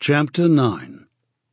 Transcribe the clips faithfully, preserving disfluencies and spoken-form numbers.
Chapter nine.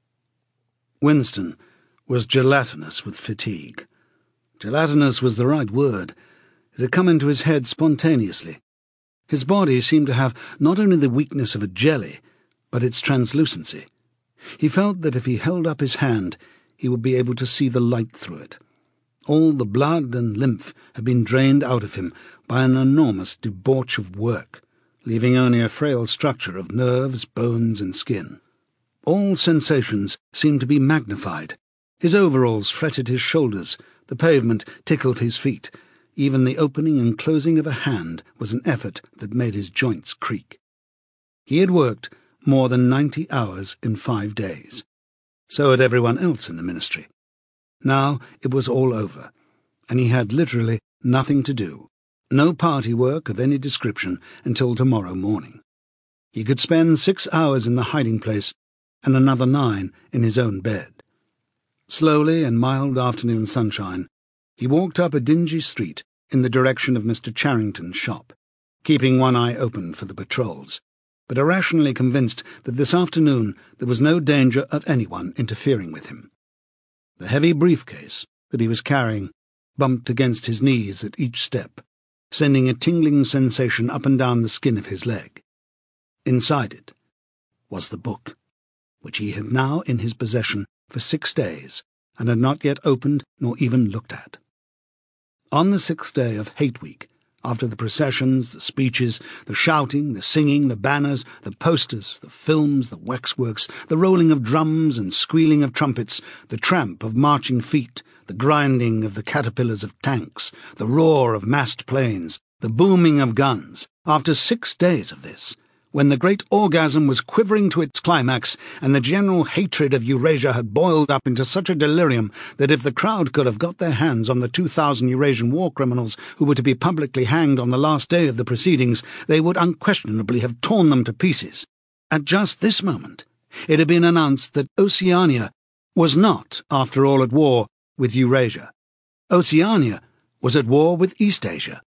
Winston was gelatinous with fatigue. Gelatinous was the right word. It had come into his head spontaneously. His body seemed to have not only the weakness of a jelly, but its translucency. He felt that if he held up his hand, he would be able to see the light through it. All the blood and lymph had been drained out of him by an enormous debauch of work, leaving only a frail structure of nerves, bones, and skin. All sensations seemed to be magnified. His overalls fretted his shoulders, the pavement tickled his feet. Even the opening and closing of a hand was an effort that made his joints creak. He had worked more than ninety hours in five days. So had everyone else in the ministry. Now it was all over, and he had literally nothing to do. No party work of any description until tomorrow morning. He could spend six hours in the hiding place and another nine in his own bed. Slowly, in mild afternoon sunshine, he walked up a dingy street in the direction of Mister Charrington's shop, keeping one eye open for the patrols, but irrationally convinced that this afternoon there was no danger of anyone interfering with him. The heavy briefcase that he was carrying bumped against his knees at each step, sending a tingling sensation up and down the skin of his leg. Inside it was the book, which he had now in his possession for six days, and had not yet opened nor even looked at. On the sixth day of Hate Week, after the processions, the speeches, the shouting, the singing, the banners, the posters, the films, the waxworks, the rolling of drums and squealing of trumpets, the tramp of marching feet, the grinding of the caterpillars of tanks, the roar of massed planes, the booming of guns, after six days of this, when the great orgasm was quivering to its climax and the general hatred of Eurasia had boiled up into such a delirium that if the crowd could have got their hands on the two thousand Eurasian war criminals who were to be publicly hanged on the last day of the proceedings, they would unquestionably have torn them to pieces. At just this moment, it had been announced that Oceania was not, after all, at war with Eurasia. Oceania was at war with Eastasia.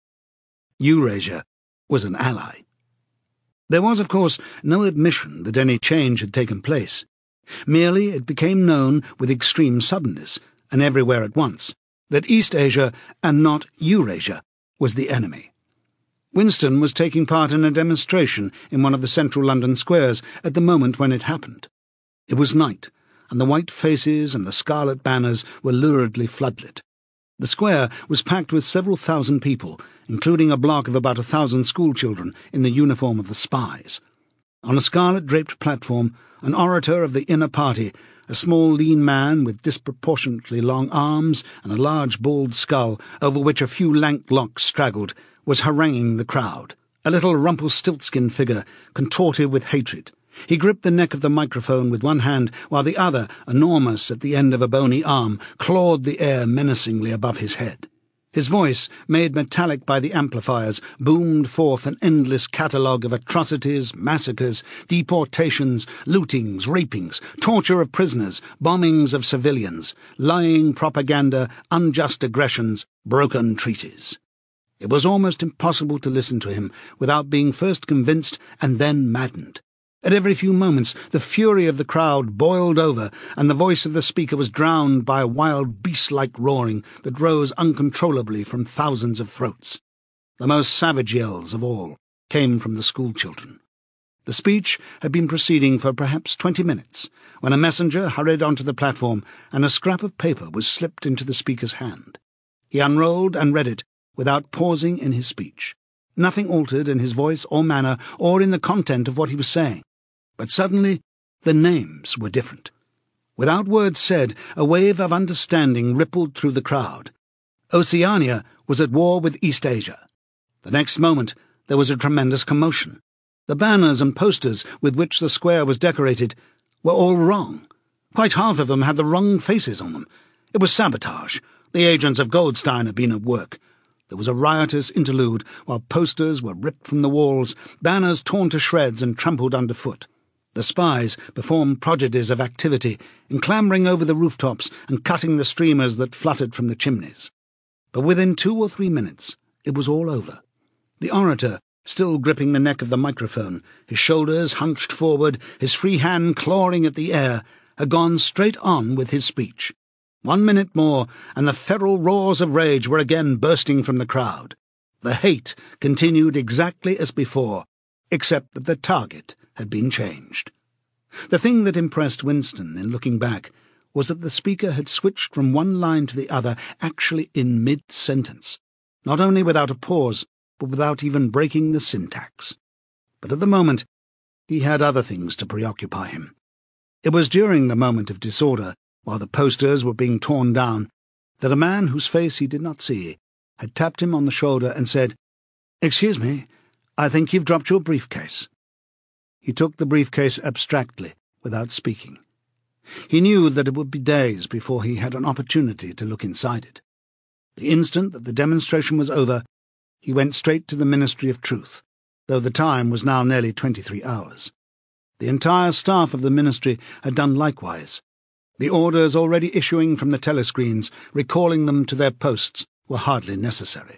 Eurasia was an ally. There was, of course, no admission that any change had taken place. Merely it became known with extreme suddenness, and everywhere at once, that Eastasia, and not Eurasia, was the enemy. Winston was taking part in a demonstration in one of the central London squares at the moment when it happened. It was night, and the white faces and the scarlet banners were luridly floodlit. The square was packed with several thousand people, including a block of about a thousand schoolchildren in the uniform of the spies. On a scarlet-draped platform, an orator of the inner party, a small lean man with disproportionately long arms and a large bald skull over which a few lank locks straggled, was haranguing the crowd, a little Rumpelstiltskin figure contorted with hatred. He gripped the neck of the microphone with one hand, while the other, enormous at the end of a bony arm, clawed the air menacingly above his head. His voice, made metallic by the amplifiers, boomed forth an endless catalogue of atrocities, massacres, deportations, lootings, rapings, torture of prisoners, bombings of civilians, lying propaganda, unjust aggressions, broken treaties. It was almost impossible to listen to him without being first convinced and then maddened. At every few moments the fury of the crowd boiled over, and the voice of the speaker was drowned by a wild beast-like roaring that rose uncontrollably from thousands of throats. The most savage yells of all came from the schoolchildren. The speech had been proceeding for perhaps twenty minutes, when a messenger hurried onto the platform, and a scrap of paper was slipped into the speaker's hand. He unrolled and read it without pausing in his speech. Nothing altered in his voice or manner or in the content of what he was saying. But suddenly the names were different. Without words said, a wave of understanding rippled through the crowd. Oceania was at war with Eastasia. The next moment there was a tremendous commotion. The banners and posters with which the square was decorated were all wrong. Quite half of them had the wrong faces on them. It was sabotage. The agents of Goldstein had been at work. There was a riotous interlude while posters were ripped from the walls, banners torn to shreds and trampled underfoot. The spies performed prodigies of activity in clambering over the rooftops and cutting the streamers that fluttered from the chimneys. But within two or three minutes it was all over. The orator still gripping the neck of the microphone, his shoulders hunched forward, his free hand clawing at the air, had gone straight on with his speech. One minute more, and the feral roars of rage were again bursting from the crowd. The hate continued exactly as before, except that the target had been changed. The thing that impressed Winston in looking back was that the speaker had switched from one line to the other actually in mid-sentence, not only without a pause, but without even breaking the syntax. But at the moment, he had other things to preoccupy him. It was during the moment of disorder, while the posters were being torn down, that a man whose face he did not see had tapped him on the shoulder and said, "Excuse me, I think you've dropped your briefcase." He took the briefcase abstractly, without speaking. He knew that it would be days before he had an opportunity to look inside it. The instant that the demonstration was over, he went straight to the Ministry of Truth, though the time was now nearly twenty-three hours. The entire staff of the ministry had done likewise. The orders already issuing from the telescreens, recalling them to their posts, were hardly necessary.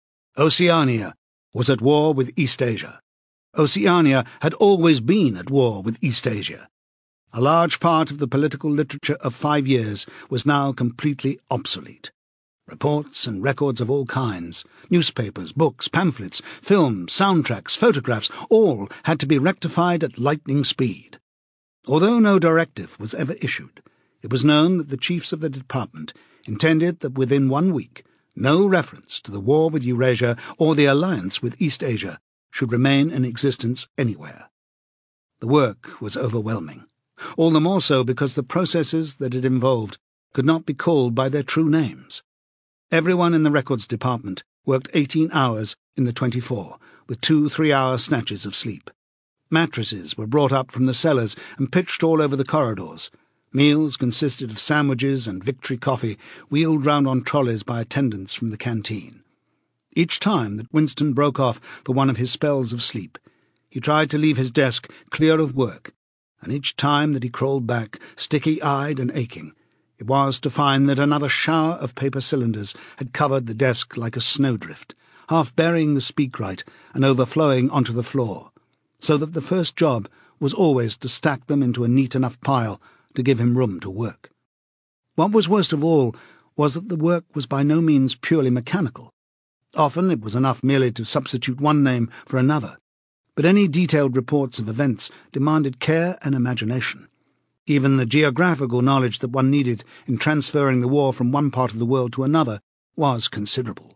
Oceania was at war with East Asia. Oceania had always been at war with East Asia. A large part of the political literature of five years was now completely obsolete. Reports and records of all kinds, newspapers, books, pamphlets, films, soundtracks, photographs, all had to be rectified at lightning speed. Although no directive was ever issued, it was known that the chiefs of the department intended that within one week no reference to the war with Eurasia or the alliance with East Asia should remain in existence anywhere. The work was overwhelming, all the more so because the processes that it involved could not be called by their true names. Everyone in the records department worked eighteen hours in the twenty-four, with two three-hour snatches of sleep. Mattresses were brought up from the cellars and pitched all over the corridors. Meals consisted of sandwiches and Victory coffee, wheeled round on trolleys by attendants from the canteen. Each time that Winston broke off for one of his spells of sleep, he tried to leave his desk clear of work, and each time that he crawled back, sticky-eyed and aching, it was to find that another shower of paper cylinders had covered the desk like a snowdrift, half burying the speakwrite and overflowing onto the floor, so that the first job was always to stack them into a neat enough pile to give him room to work. What was worst of all was that the work was by no means purely mechanical. Often it was enough merely to substitute one name for another, but any detailed reports of events demanded care and imagination. Even the geographical knowledge that one needed in transferring the war from one part of the world to another was considerable.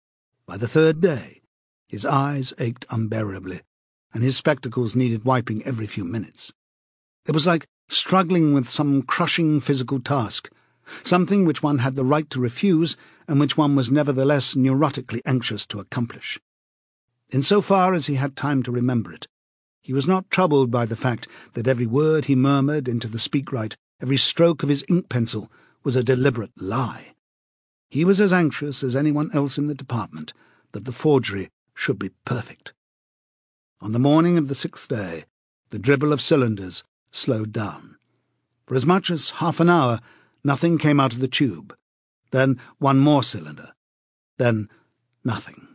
By the third day, his eyes ached unbearably, and his spectacles needed wiping every few minutes. It was like struggling with some crushing physical task, something which one had the right to refuse and which one was nevertheless neurotically anxious to accomplish. In so far as he had time to remember it, he was not troubled by the fact that every word he murmured into the speakwrite, every stroke of his ink pencil, was a deliberate lie. He was as anxious as anyone else in the department that the forgery should be perfect. On the morning of the sixth day, the dribble of cylinders slowed down. For as much as half an hour, nothing came out of the tube. Then one more cylinder. Then nothing.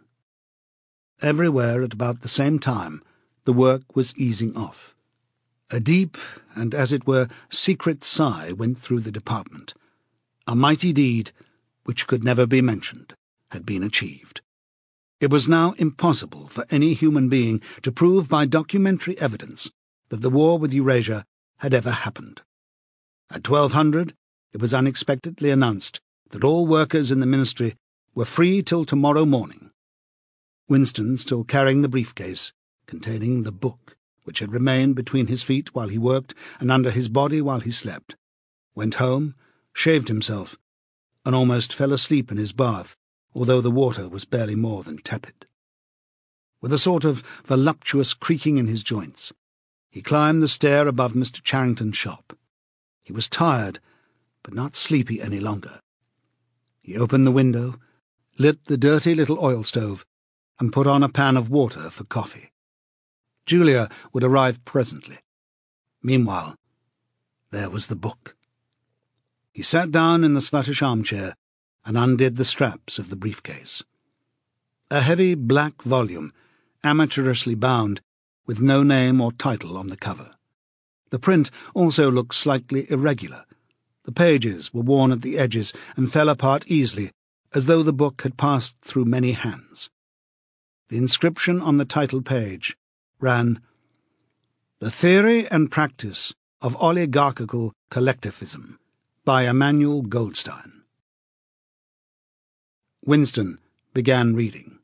Everywhere at about the same time, the work was easing off. A deep and, as it were, secret sigh went through the department. A mighty deed, which could never be mentioned, had been achieved. It was now impossible for any human being to prove by documentary evidence that the war with Eurasia had ever happened. At twelve hundred, it was unexpectedly announced that all workers in the ministry were free till tomorrow morning. Winston, still carrying the briefcase containing the book which had remained between his feet while he worked and under his body while he slept, went home, shaved himself, and almost fell asleep in his bath, although the water was barely more than tepid. With a sort of voluptuous creaking in his joints, he climbed the stair above Mister Charrington's shop. He was tired, but not sleepy any longer. He opened the window, lit the dirty little oil stove, and put on a pan of water for coffee. Julia would arrive presently. Meanwhile, there was the book. He sat down in the sluttish armchair and undid the straps of the briefcase. A heavy black volume, amateurishly bound, with no name or title on the cover. The print also looked slightly irregular. The pages were worn at the edges and fell apart easily, as though the book had passed through many hands. The inscription on the title page ran, "The Theory and Practice of Oligarchical Collectivism, by Emmanuel Goldstein." Winston began reading.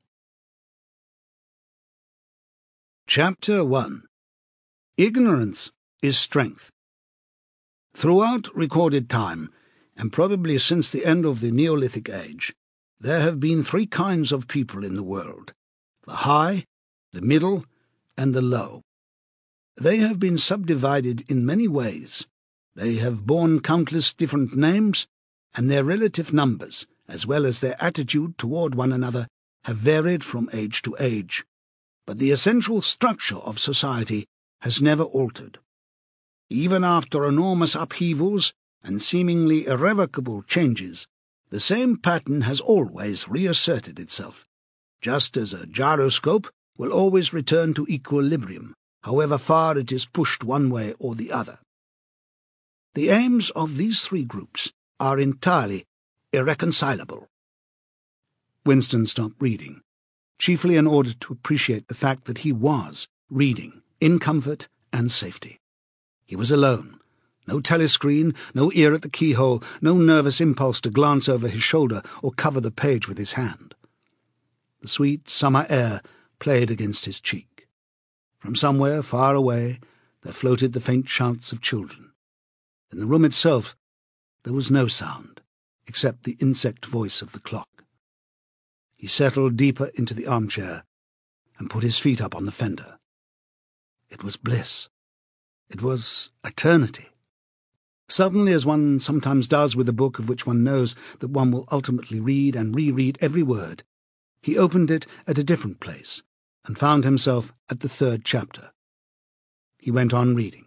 Chapter one. Ignorance is Strength. Throughout recorded time, and probably since the end of the Neolithic Age, there have been three kinds of people in the world: the high, the middle, and the low. They have been subdivided in many ways. They have borne countless different names, and their relative numbers, as well as their attitude toward one another, have varied from age to age. But the essential structure of society has never altered. Even after enormous upheavals and seemingly irrevocable changes, the same pattern has always reasserted itself, just as a gyroscope will always return to equilibrium, however far it is pushed one way or the other. The aims of these three groups are entirely irreconcilable. Winston stopped reading, chiefly in order to appreciate the fact that he was reading in comfort and safety. He was alone. No telescreen, no ear at the keyhole, no nervous impulse to glance over his shoulder or cover the page with his hand. The sweet summer air played against his cheek. From somewhere far away there floated the faint shouts of children. In the room itself there was no sound, except the insect voice of the clock. He settled deeper into the armchair and put his feet up on the fender. It was bliss. It was eternity. Suddenly, as one sometimes does with a book of which one knows that one will ultimately read and reread every word, he opened it at a different place and found himself at the third chapter. He went on reading.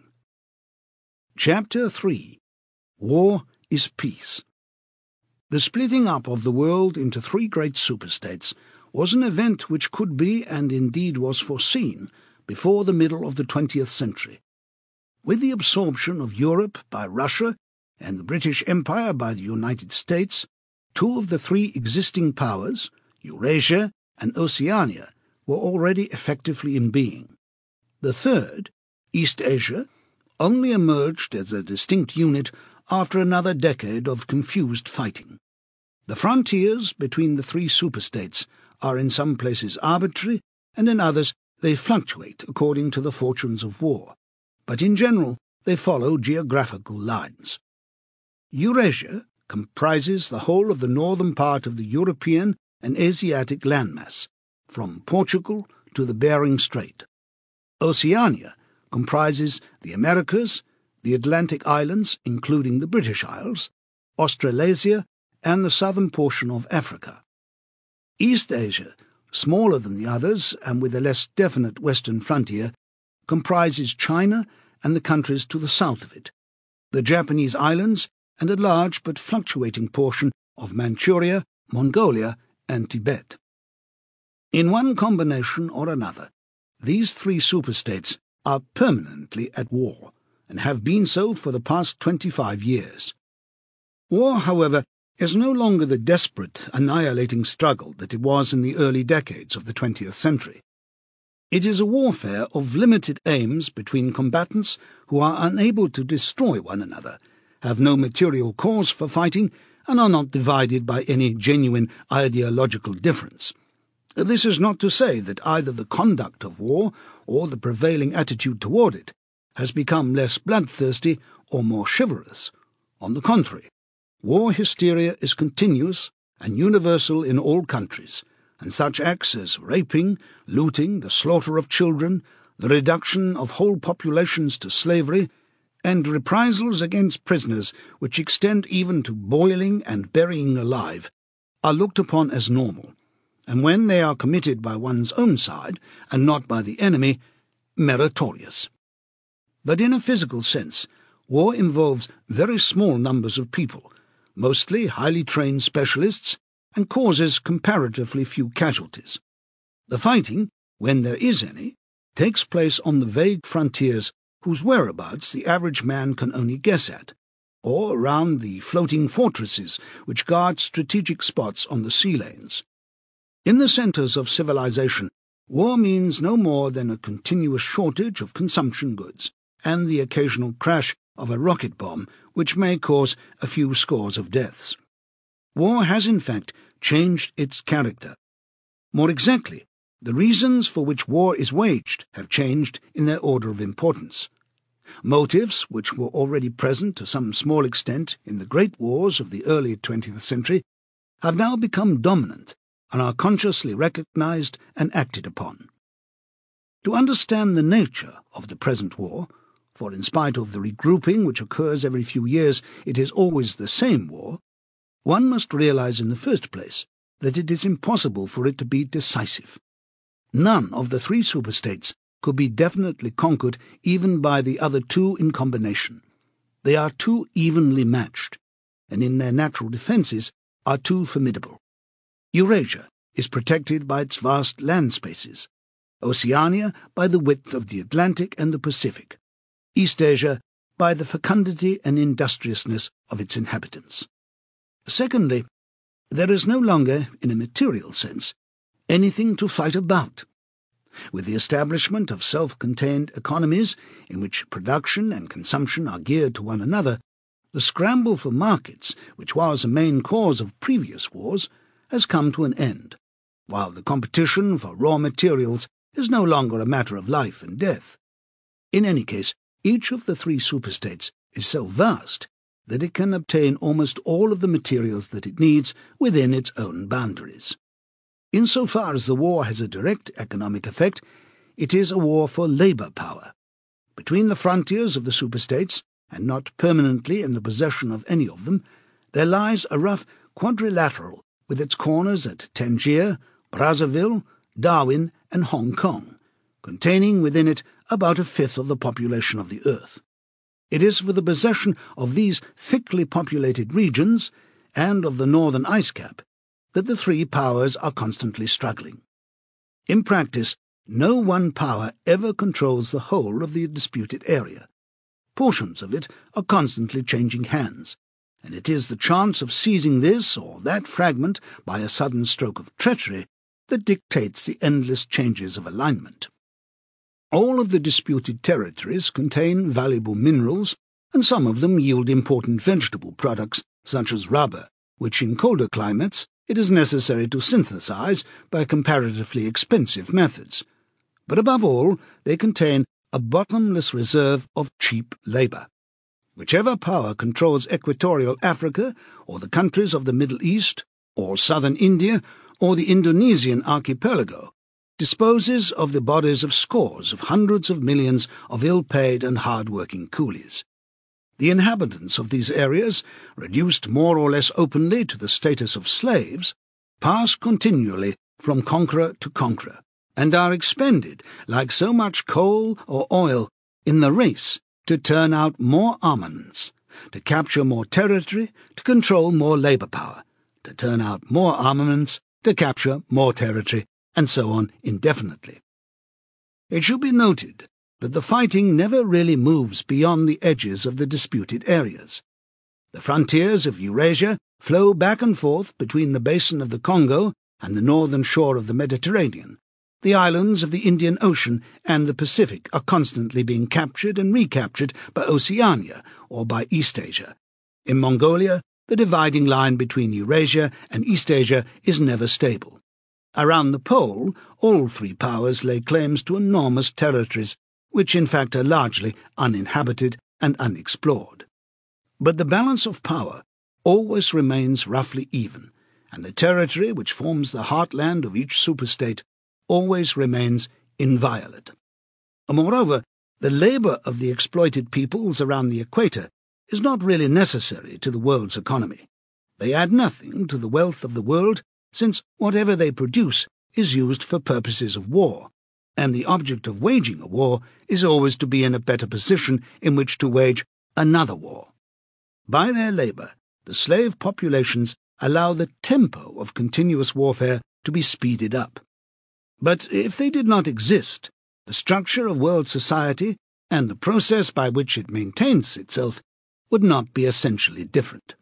Chapter three. War is Peace. The splitting up of the world into three great superstates was an event which could be, and indeed was foreseen, before the middle of the twentieth century. With the absorption of Europe by Russia and the British Empire by the United States, two of the three existing powers, Eurasia and Oceania, were already effectively in being. The third, East Asia, only emerged as a distinct unit after another decade of confused fighting. The frontiers between the three superstates are in some places arbitrary, and in others they fluctuate according to the fortunes of war, but in general they follow geographical lines. Eurasia comprises the whole of the northern part of the European and Asiatic landmass, from Portugal to the Bering Strait. Oceania comprises the Americas, the Atlantic Islands, including the British Isles, Australasia, and the southern portion of Africa. East Asia, smaller than the others and with a less definite western frontier, comprises China and the countries to the south of it, the Japanese islands, and a large but fluctuating portion of Manchuria, Mongolia, and Tibet. In one combination or another, these three superstates are permanently at war, and have been so for the past twenty-five years. War, however, is no longer the desperate, annihilating struggle that it was in the early decades of the twentieth century. It is a warfare of limited aims between combatants who are unable to destroy one another, have no material cause for fighting, and are not divided by any genuine ideological difference. This is not to say that either the conduct of war or the prevailing attitude toward it has become less bloodthirsty or more chivalrous. On the contrary, war hysteria is continuous and universal in all countries, and such acts as raping, looting, the slaughter of children, the reduction of whole populations to slavery, and reprisals against prisoners which extend even to boiling and burying alive, are looked upon as normal, and when they are committed by one's own side, and not by the enemy, meritorious. But in a physical sense, war involves very small numbers of people, mostly highly trained specialists, and causes comparatively few casualties. The fighting, when there is any, takes place on the vague frontiers whose whereabouts the average man can only guess at, or around the floating fortresses which guard strategic spots on the sea lanes. In the centres of civilization, war means no more than a continuous shortage of consumption goods and the occasional crash of a rocket bomb which may cause a few scores of deaths. War has in fact changed its character. More exactly, the reasons for which war is waged have changed in their order of importance. Motives which were already present to some small extent in the great wars of the early twentieth century have now become dominant and are consciously recognized and acted upon. To understand the nature of the present war, for in spite of the regrouping which occurs every few years, it is always the same war, one must realize in the first place that it is impossible for it to be decisive. None of the three superstates could be definitely conquered even by the other two in combination. They are too evenly matched, and in their natural defences are too formidable. Eurasia is protected by its vast land spaces, Oceania by the width of the Atlantic and the Pacific, Eastasia by the fecundity and industriousness of its inhabitants. Secondly, there is no longer, in a material sense, anything to fight about. With the establishment of self-contained economies in which production and consumption are geared to one another, the scramble for markets, which was a main cause of previous wars, has come to an end, while the competition for raw materials is no longer a matter of life and death. In any case, each of the three superstates is so vast that it can obtain almost all of the materials that it needs within its own boundaries. Insofar as the war has a direct economic effect, it is a war for labour power. Between the frontiers of the superstates, and not permanently in the possession of any of them, there lies a rough quadrilateral with its corners at Tangier, Brazzaville, Darwin, and Hong Kong, containing within it about a fifth of the population of the earth. It is for the possession of these thickly populated regions, and of the northern ice cap, that the three powers are constantly struggling. In practice, no one power ever controls the whole of the disputed area. Portions of it are constantly changing hands, and it is the chance of seizing this or that fragment by a sudden stroke of treachery that dictates the endless changes of alignment. All of the disputed territories contain valuable minerals, and some of them yield important vegetable products, such as rubber, which in colder climates it is necessary to synthesize by comparatively expensive methods. But above all, they contain a bottomless reserve of cheap labour. Whichever power controls equatorial Africa, or the countries of the Middle East, or southern India, or the Indonesian archipelago, disposes of the bodies of scores of hundreds of millions of ill-paid and hard-working coolies. The inhabitants of these areas, reduced more or less openly to the status of slaves, pass continually from conqueror to conqueror, and are expended, like so much coal or oil, in the race to turn out more armaments, to capture more territory, to control more labour power, to turn out more armaments, to capture more territory, and so on indefinitely. It should be noted that the fighting never really moves beyond the edges of the disputed areas. The frontiers of Eurasia flow back and forth between the basin of the Congo and the northern shore of the Mediterranean. The islands of the Indian Ocean and the Pacific are constantly being captured and recaptured by Oceania or by Eastasia. In Mongolia, the dividing line between Eurasia and Eastasia is never stable. Around the pole, all three powers lay claims to enormous territories, which in fact are largely uninhabited and unexplored. But the balance of power always remains roughly even, and the territory which forms the heartland of each superstate always remains inviolate. Moreover, the labour of the exploited peoples around the equator is not really necessary to the world's economy. They add nothing to the wealth of the world, since whatever they produce is used for purposes of war, and the object of waging a war is always to be in a better position in which to wage another war. By their labour, the slave populations allow the tempo of continuous warfare to be speeded up. But if they did not exist, the structure of world society and the process by which it maintains itself would not be essentially different.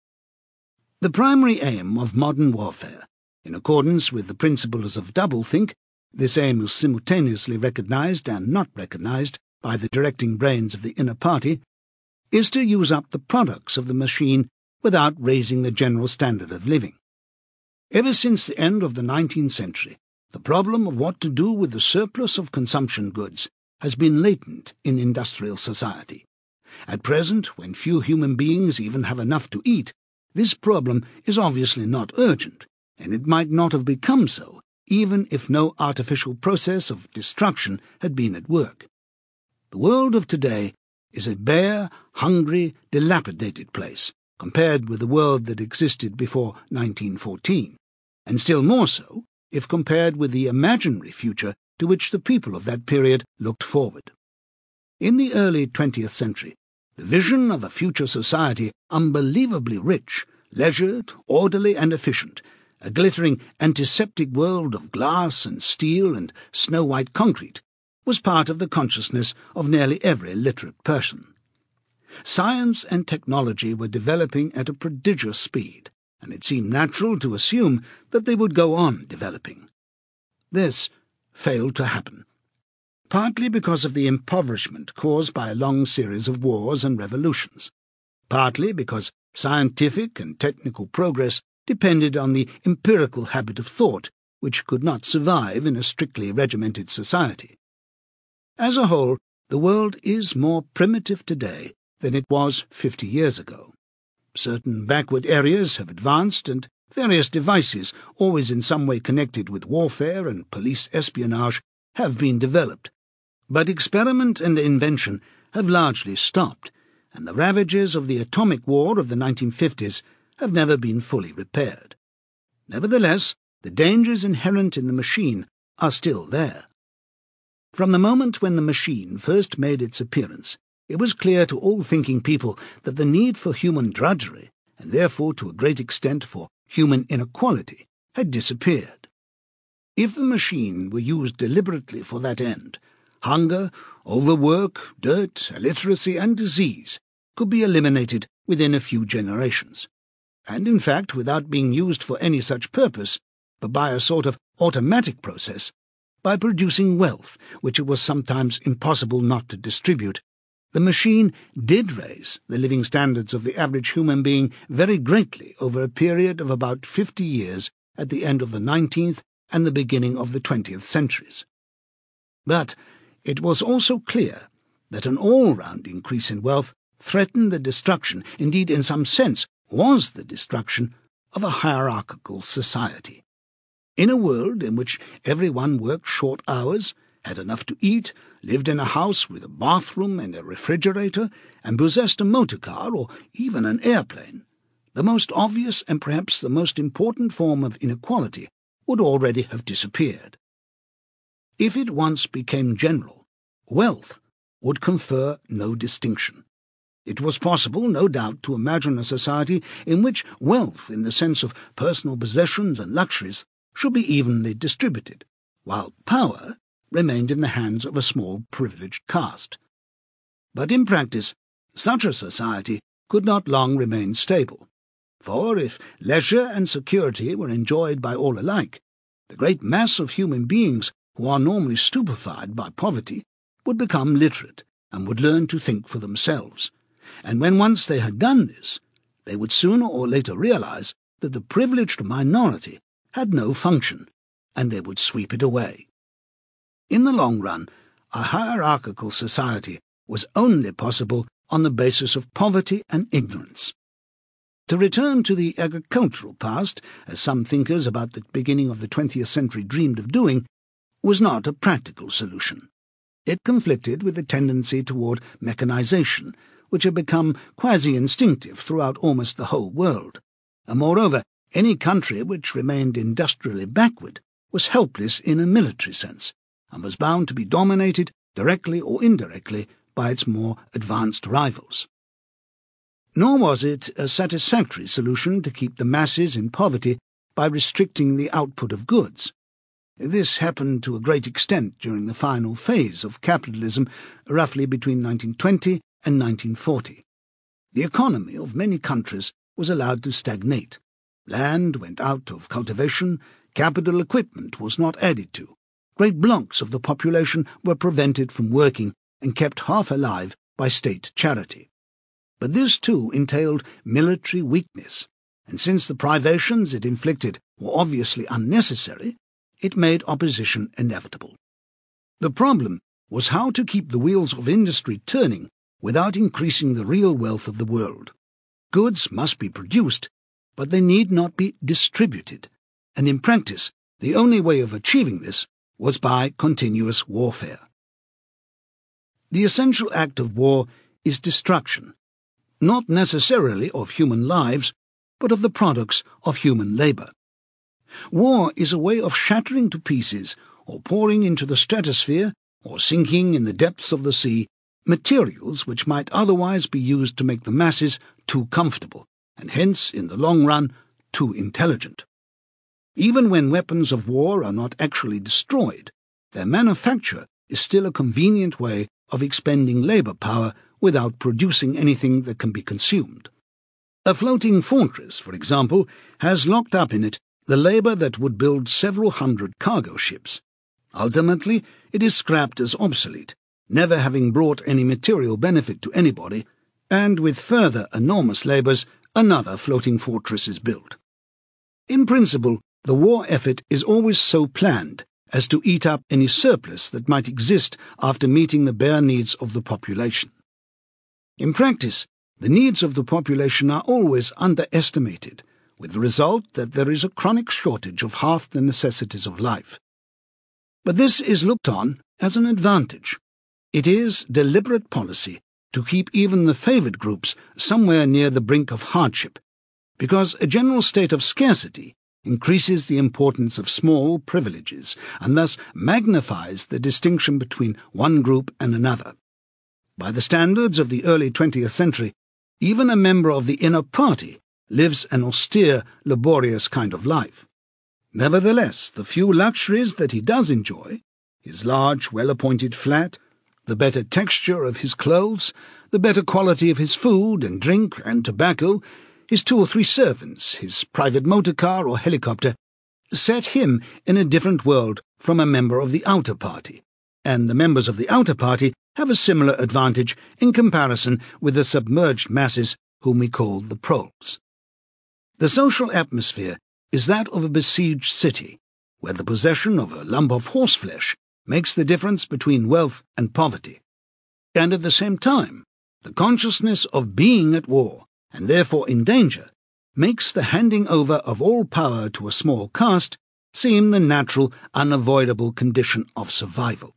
The primary aim of modern warfare, in accordance with the principles of doublethink, this aim is simultaneously recognized and not recognized by the directing brains of the inner party, is to use up the products of the machine without raising the general standard of living. Ever since the end of the nineteenth century, the problem of what to do with the surplus of consumption goods has been latent in industrial society. At present, when few human beings even have enough to eat, this problem is obviously not urgent, and it might not have become so even if no artificial process of destruction had been at work. The world of today is a bare, hungry, dilapidated place, compared with the world that existed before nineteen fourteen, and still more so if compared with the imaginary future to which the people of that period looked forward. In the early twentieth century, the vision of a future society unbelievably rich, leisured, orderly and efficient, a glittering antiseptic world of glass and steel and snow-white concrete, was part of the consciousness of nearly every literate person. Science and technology were developing at a prodigious speed, and it seemed natural to assume that they would go on developing. This failed to happen, partly because of the impoverishment caused by a long series of wars and revolutions, partly because scientific and technical progress depended on the empirical habit of thought, which could not survive in a strictly regimented society. As a whole, the world is more primitive today than it was fifty years ago. Certain backward areas have advanced, and various devices, always in some way connected with warfare and police espionage, have been developed. But experiment and invention have largely stopped, and the ravages of the atomic war of the nineteen fifties have never been fully repaired. Nevertheless, the dangers inherent in the machine are still there. From the moment when the machine first made its appearance, it was clear to all thinking people that the need for human drudgery, and therefore to a great extent for human inequality, had disappeared. If the machine were used deliberately for that end, hunger, overwork, dirt, illiteracy, and disease could be eliminated within a few generations, and in fact without being used for any such purpose, but by a sort of automatic process, by producing wealth which it was sometimes impossible not to distribute. The machine did raise the living standards of the average human being very greatly over a period of about fifty years at the end of the nineteenth and the beginning of the twentieth centuries. But it was also clear that an all-round increase in wealth threatened the destruction, indeed in some sense was the destruction, of a hierarchical society. In a world in which everyone worked short hours, had enough to eat, lived in a house with a bathroom and a refrigerator, and possessed a motor car or even an airplane, the most obvious and perhaps the most important form of inequality would already have disappeared. If it once became general, wealth would confer no distinction. It was possible, no doubt, to imagine a society in which wealth, in the sense of personal possessions and luxuries, should be evenly distributed, while power remained in the hands of a small privileged caste. But in practice, such a society could not long remain stable, for if leisure and security were enjoyed by all alike, the great mass of human beings who are normally stupefied by poverty would become literate and would learn to think for themselves. And when once they had done this, they would sooner or later realize that the privileged minority had no function, and they would sweep it away. In the long run, a hierarchical society was only possible on the basis of poverty and ignorance. To return to the agricultural past, as some thinkers about the beginning of the twentieth century dreamed of doing, was not a practical solution. It conflicted with the tendency toward mechanization, which had become quasi-instinctive throughout almost the whole world, and moreover, any country which remained industrially backward was helpless in a military sense, and was bound to be dominated, directly or indirectly, by its more advanced rivals. Nor was it a satisfactory solution to keep the masses in poverty by restricting the output of goods. This happened to a great extent during the final phase of capitalism, roughly between nineteen twenty and nineteen forty. The economy of many countries was allowed to stagnate. Land went out of cultivation, capital equipment was not added to. Great blocks of the population were prevented from working and kept half alive by state charity. But this too entailed military weakness, and since the privations it inflicted were obviously unnecessary, it made opposition inevitable. The problem was how to keep the wheels of industry turning without increasing the real wealth of the world. Goods must be produced, but they need not be distributed, and in practice the only way of achieving this was by continuous warfare. The essential act of war is destruction, not necessarily of human lives, but of the products of human labour. War is a way of shattering to pieces, or pouring into the stratosphere, or sinking in the depths of the sea, materials which might otherwise be used to make the masses too comfortable, and hence, in the long run, too intelligent. Even when weapons of war are not actually destroyed, their manufacture is still a convenient way of expending labour power without producing anything that can be consumed. A floating fortress, for example, has locked up in it the labour that would build several hundred cargo ships. Ultimately, it is scrapped as obsolete, never having brought any material benefit to anybody, and with further enormous labours, another floating fortress is built. In principle, the war effort is always so planned as to eat up any surplus that might exist after meeting the bare needs of the population. In practice, the needs of the population are always underestimated, with the result that there is a chronic shortage of half the necessities of life. But this is looked on as an advantage. It is deliberate policy to keep even the favoured groups somewhere near the brink of hardship, because a general state of scarcity increases the importance of small privileges and thus magnifies the distinction between one group and another. By the standards of the early twentieth century, even a member of the inner party lives an austere, laborious kind of life. Nevertheless, the few luxuries that he does enjoy, his large, well-appointed flat, the better texture of his clothes, the better quality of his food and drink and tobacco, his two or three servants, his private motor car or helicopter, set him in a different world from a member of the outer party, and the members of the outer party have a similar advantage in comparison with the submerged masses whom we call the proles. The social atmosphere is that of a besieged city, where the possession of a lump of horseflesh makes the difference between wealth and poverty. And at the same time, the consciousness of being at war, and therefore in danger, makes the handing over of all power to a small caste seem the natural, unavoidable condition of survival.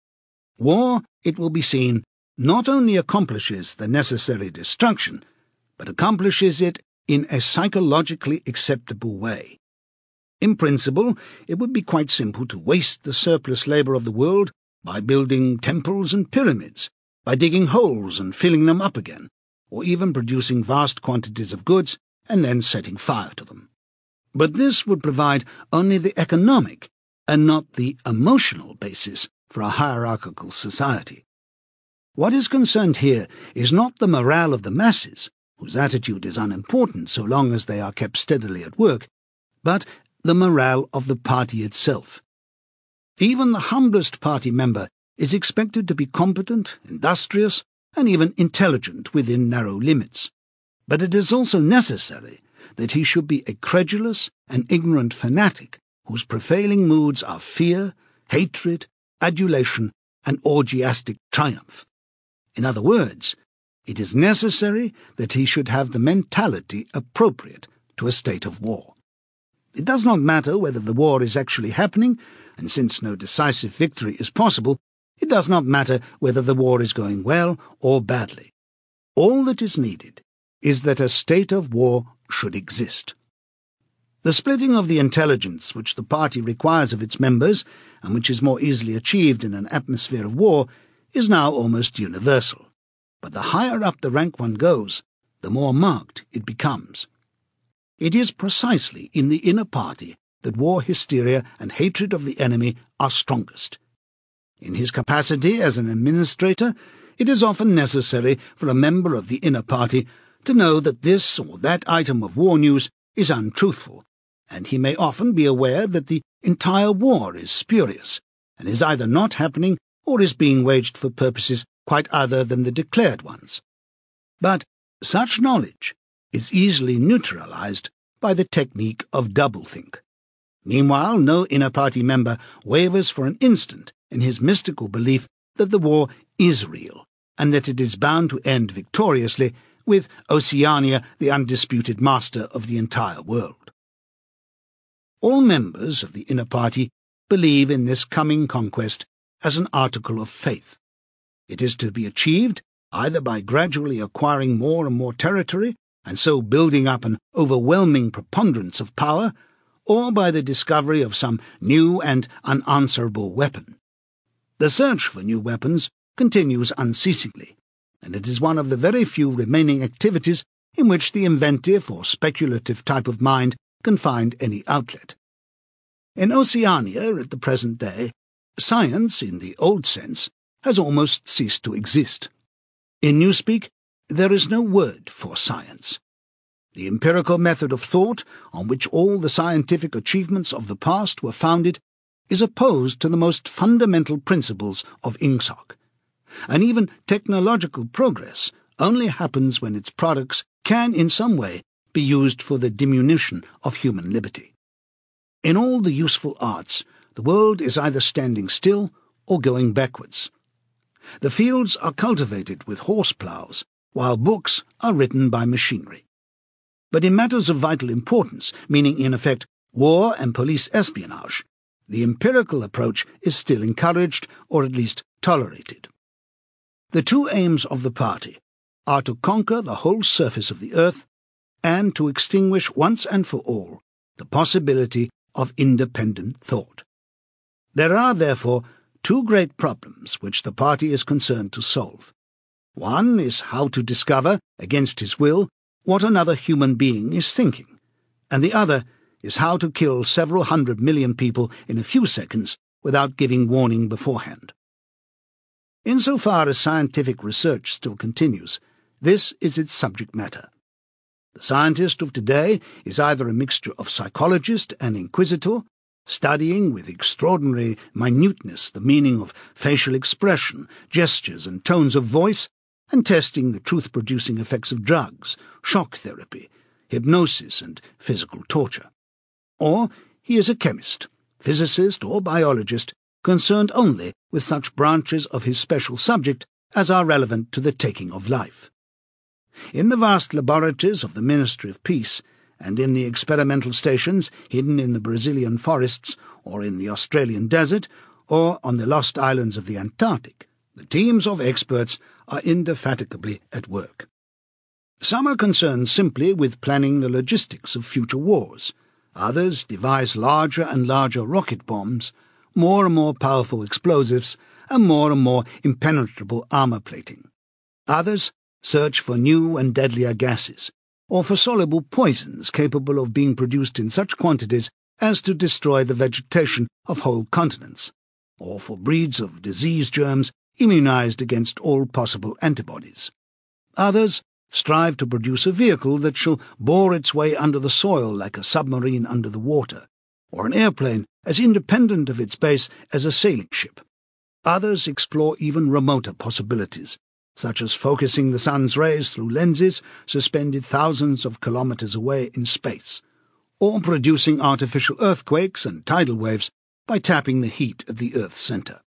War, it will be seen, not only accomplishes the necessary destruction, but accomplishes it in a psychologically acceptable way. In principle, it would be quite simple to waste the surplus labour of the world by building temples and pyramids, by digging holes and filling them up again, or even producing vast quantities of goods and then setting fire to them. But this would provide only the economic and not the emotional basis for a hierarchical society. What is concerned here is not the morale of the masses, whose attitude is unimportant so long as they are kept steadily at work, but the morale of the party itself. Even the humblest party member is expected to be competent, industrious, and even intelligent within narrow limits. But it is also necessary that he should be a credulous and ignorant fanatic whose prevailing moods are fear, hatred, adulation, and orgiastic triumph. In other words, it is necessary that he should have the mentality appropriate to a state of war. It does not matter whether the war is actually happening, and since no decisive victory is possible, it does not matter whether the war is going well or badly. All that is needed is that a state of war should exist. The splitting of the intelligence which the party requires of its members, and which is more easily achieved in an atmosphere of war, is now almost universal. But the higher up the rank one goes, the more marked it becomes. It is precisely in the inner party that war hysteria and hatred of the enemy are strongest. In his capacity as an administrator, it is often necessary for a member of the inner party to know that this or that item of war news is untruthful, and he may often be aware that the entire war is spurious, and is either not happening or is being waged for purposes quite other than the declared ones. But such knowledge is easily neutralized by the technique of doublethink. Meanwhile, no inner party member wavers for an instant in his mystical belief that the war is real, and that it is bound to end victoriously, with Oceania the undisputed master of the entire world. All members of the inner party believe in this coming conquest as an article of faith. It is to be achieved either by gradually acquiring more and more territory, and so building up an overwhelming preponderance of power, or by the discovery of some new and unanswerable weapon. The search for new weapons continues unceasingly, and it is one of the very few remaining activities in which the inventive or speculative type of mind can find any outlet. In Oceania at the present day, science, in the old sense, has almost ceased to exist. In Newspeak, there is no word for science. The empirical method of thought, on which all the scientific achievements of the past were founded, is opposed to the most fundamental principles of Ingsoc. And even technological progress only happens when its products can in some way be used for the diminution of human liberty. In all the useful arts, the world is either standing still or going backwards. The fields are cultivated with horse ploughs, while books are written by machinery. But in matters of vital importance, meaning in effect war and police espionage, the empirical approach is still encouraged, or at least tolerated. The two aims of the party are to conquer the whole surface of the earth and to extinguish once and for all the possibility of independent thought. There are, therefore, two great problems which the party is concerned to solve. One is how to discover, against his will, what another human being is thinking, and the other is how to kill several hundred million people in a few seconds without giving warning beforehand. Insofar as scientific research still continues, this is its subject matter. The scientist of today is either a mixture of psychologist and inquisitor, studying with extraordinary minuteness the meaning of facial expression, gestures, and tones of voice, and testing the truth-producing effects of drugs, shock therapy, hypnosis, and physical torture. Or he is a chemist, physicist, or biologist, concerned only with such branches of his special subject as are relevant to the taking of life. In the vast laboratories of the Ministry of Peace, and in the experimental stations hidden in the Brazilian forests, or in the Australian desert, or on the lost islands of the Antarctic, the teams of experts are indefatigably at work. Some are concerned simply with planning the logistics of future wars. Others devise larger and larger rocket bombs, more and more powerful explosives, and more and more impenetrable armor plating. Others search for new and deadlier gases, or for soluble poisons capable of being produced in such quantities as to destroy the vegetation of whole continents, or for breeds of disease germs immunized against all possible antibodies. Others strive to produce a vehicle that shall bore its way under the soil like a submarine under the water, or an airplane as independent of its base as a sailing ship. Others explore even remoter possibilities, such as focusing the sun's rays through lenses suspended thousands of kilometers away in space, or producing artificial earthquakes and tidal waves by tapping the heat at the Earth's center.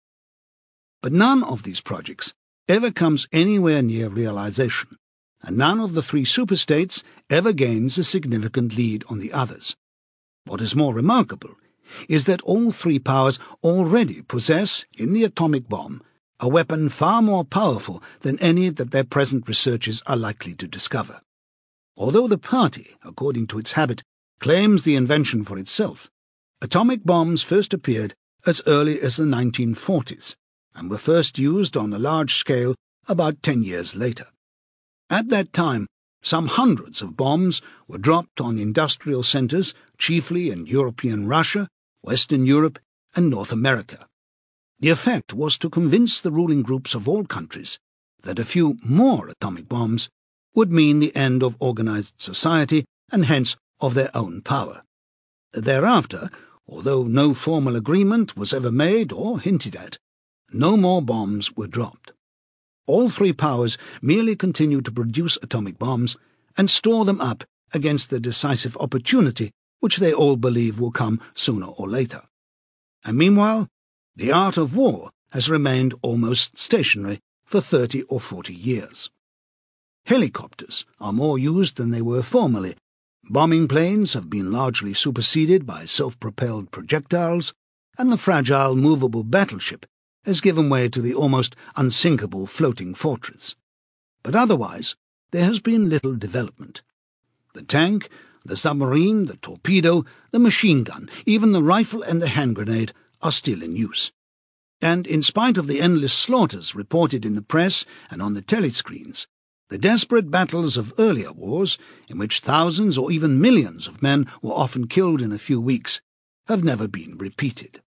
But none of these projects ever comes anywhere near realization, and none of the three superstates ever gains a significant lead on the others. What is more remarkable is that all three powers already possess, in the atomic bomb, a weapon far more powerful than any that their present researches are likely to discover. Although the party, according to its habit, claims the invention for itself, atomic bombs first appeared as early as the nineteen forties, and were first used on a large scale about ten years later. At that time, Some hundreds of bombs were dropped on industrial centres, chiefly in European Russia, Western Europe, and North America. The effect was to convince the ruling groups of all countries that a few more atomic bombs would mean the end of organised society and hence of their own power. Thereafter, although no formal agreement was ever made or hinted at, no more bombs were dropped. All three powers merely continued to produce atomic bombs and store them up against the decisive opportunity which they all believe will come sooner or later. And meanwhile, the art of war has remained almost stationary for thirty or forty years. Helicopters are more used than they were formerly. Bombing planes have been largely superseded by self-propelled projectiles, and the fragile movable battleship has given way to the almost unsinkable floating fortress. But otherwise, there has been little development. The tank, the submarine, the torpedo, the machine gun, even the rifle and the hand grenade are still in use. And in spite of the endless slaughters reported in the press and on the telescreens, the desperate battles of earlier wars, in which thousands or even millions of men were often killed in a few weeks, have never been repeated.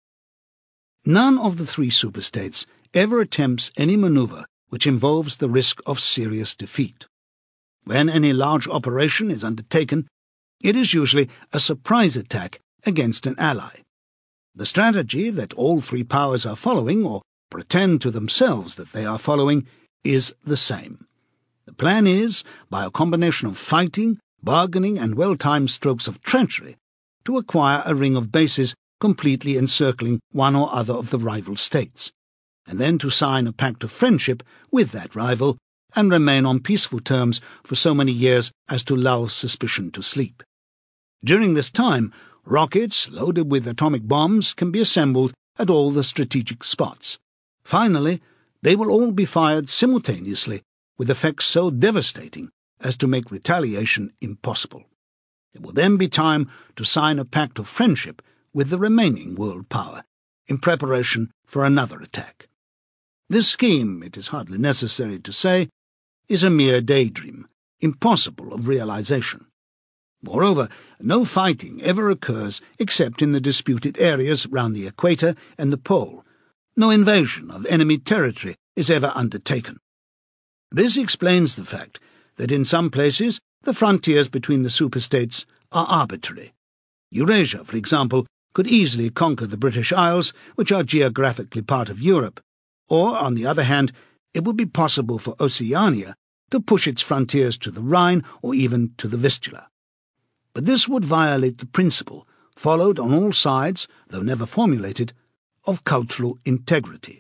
None of the three superstates ever attempts any manoeuvre which involves the risk of serious defeat. When any large operation is undertaken, it is usually a surprise attack against an ally. The strategy that all three powers are following, or pretend to themselves that they are following, is the same. The plan is, by a combination of fighting, bargaining, and well-timed strokes of treachery, to acquire a ring of bases completely encircling one or other of the rival states, and then to sign a pact of friendship with that rival and remain on peaceful terms for so many years as to lull suspicion to sleep. During this time, rockets loaded with atomic bombs can be assembled at all the strategic spots. Finally, they will all be fired simultaneously with effects so devastating as to make retaliation impossible. It will then be time to sign a pact of friendship with the remaining world power, in preparation for another attack. This scheme, it is hardly necessary to say, is a mere daydream, impossible of realization. Moreover, no fighting ever occurs except in the disputed areas round the equator and the pole. No invasion of enemy territory is ever undertaken. This explains the fact that in some places the frontiers between the superstates are arbitrary. Eurasia, for example, could easily conquer the British Isles, which are geographically part of Europe, or, on the other hand, it would be possible for Oceania to push its frontiers to the Rhine or even to the Vistula. But this would violate the principle, followed on all sides, though never formulated, of cultural integrity.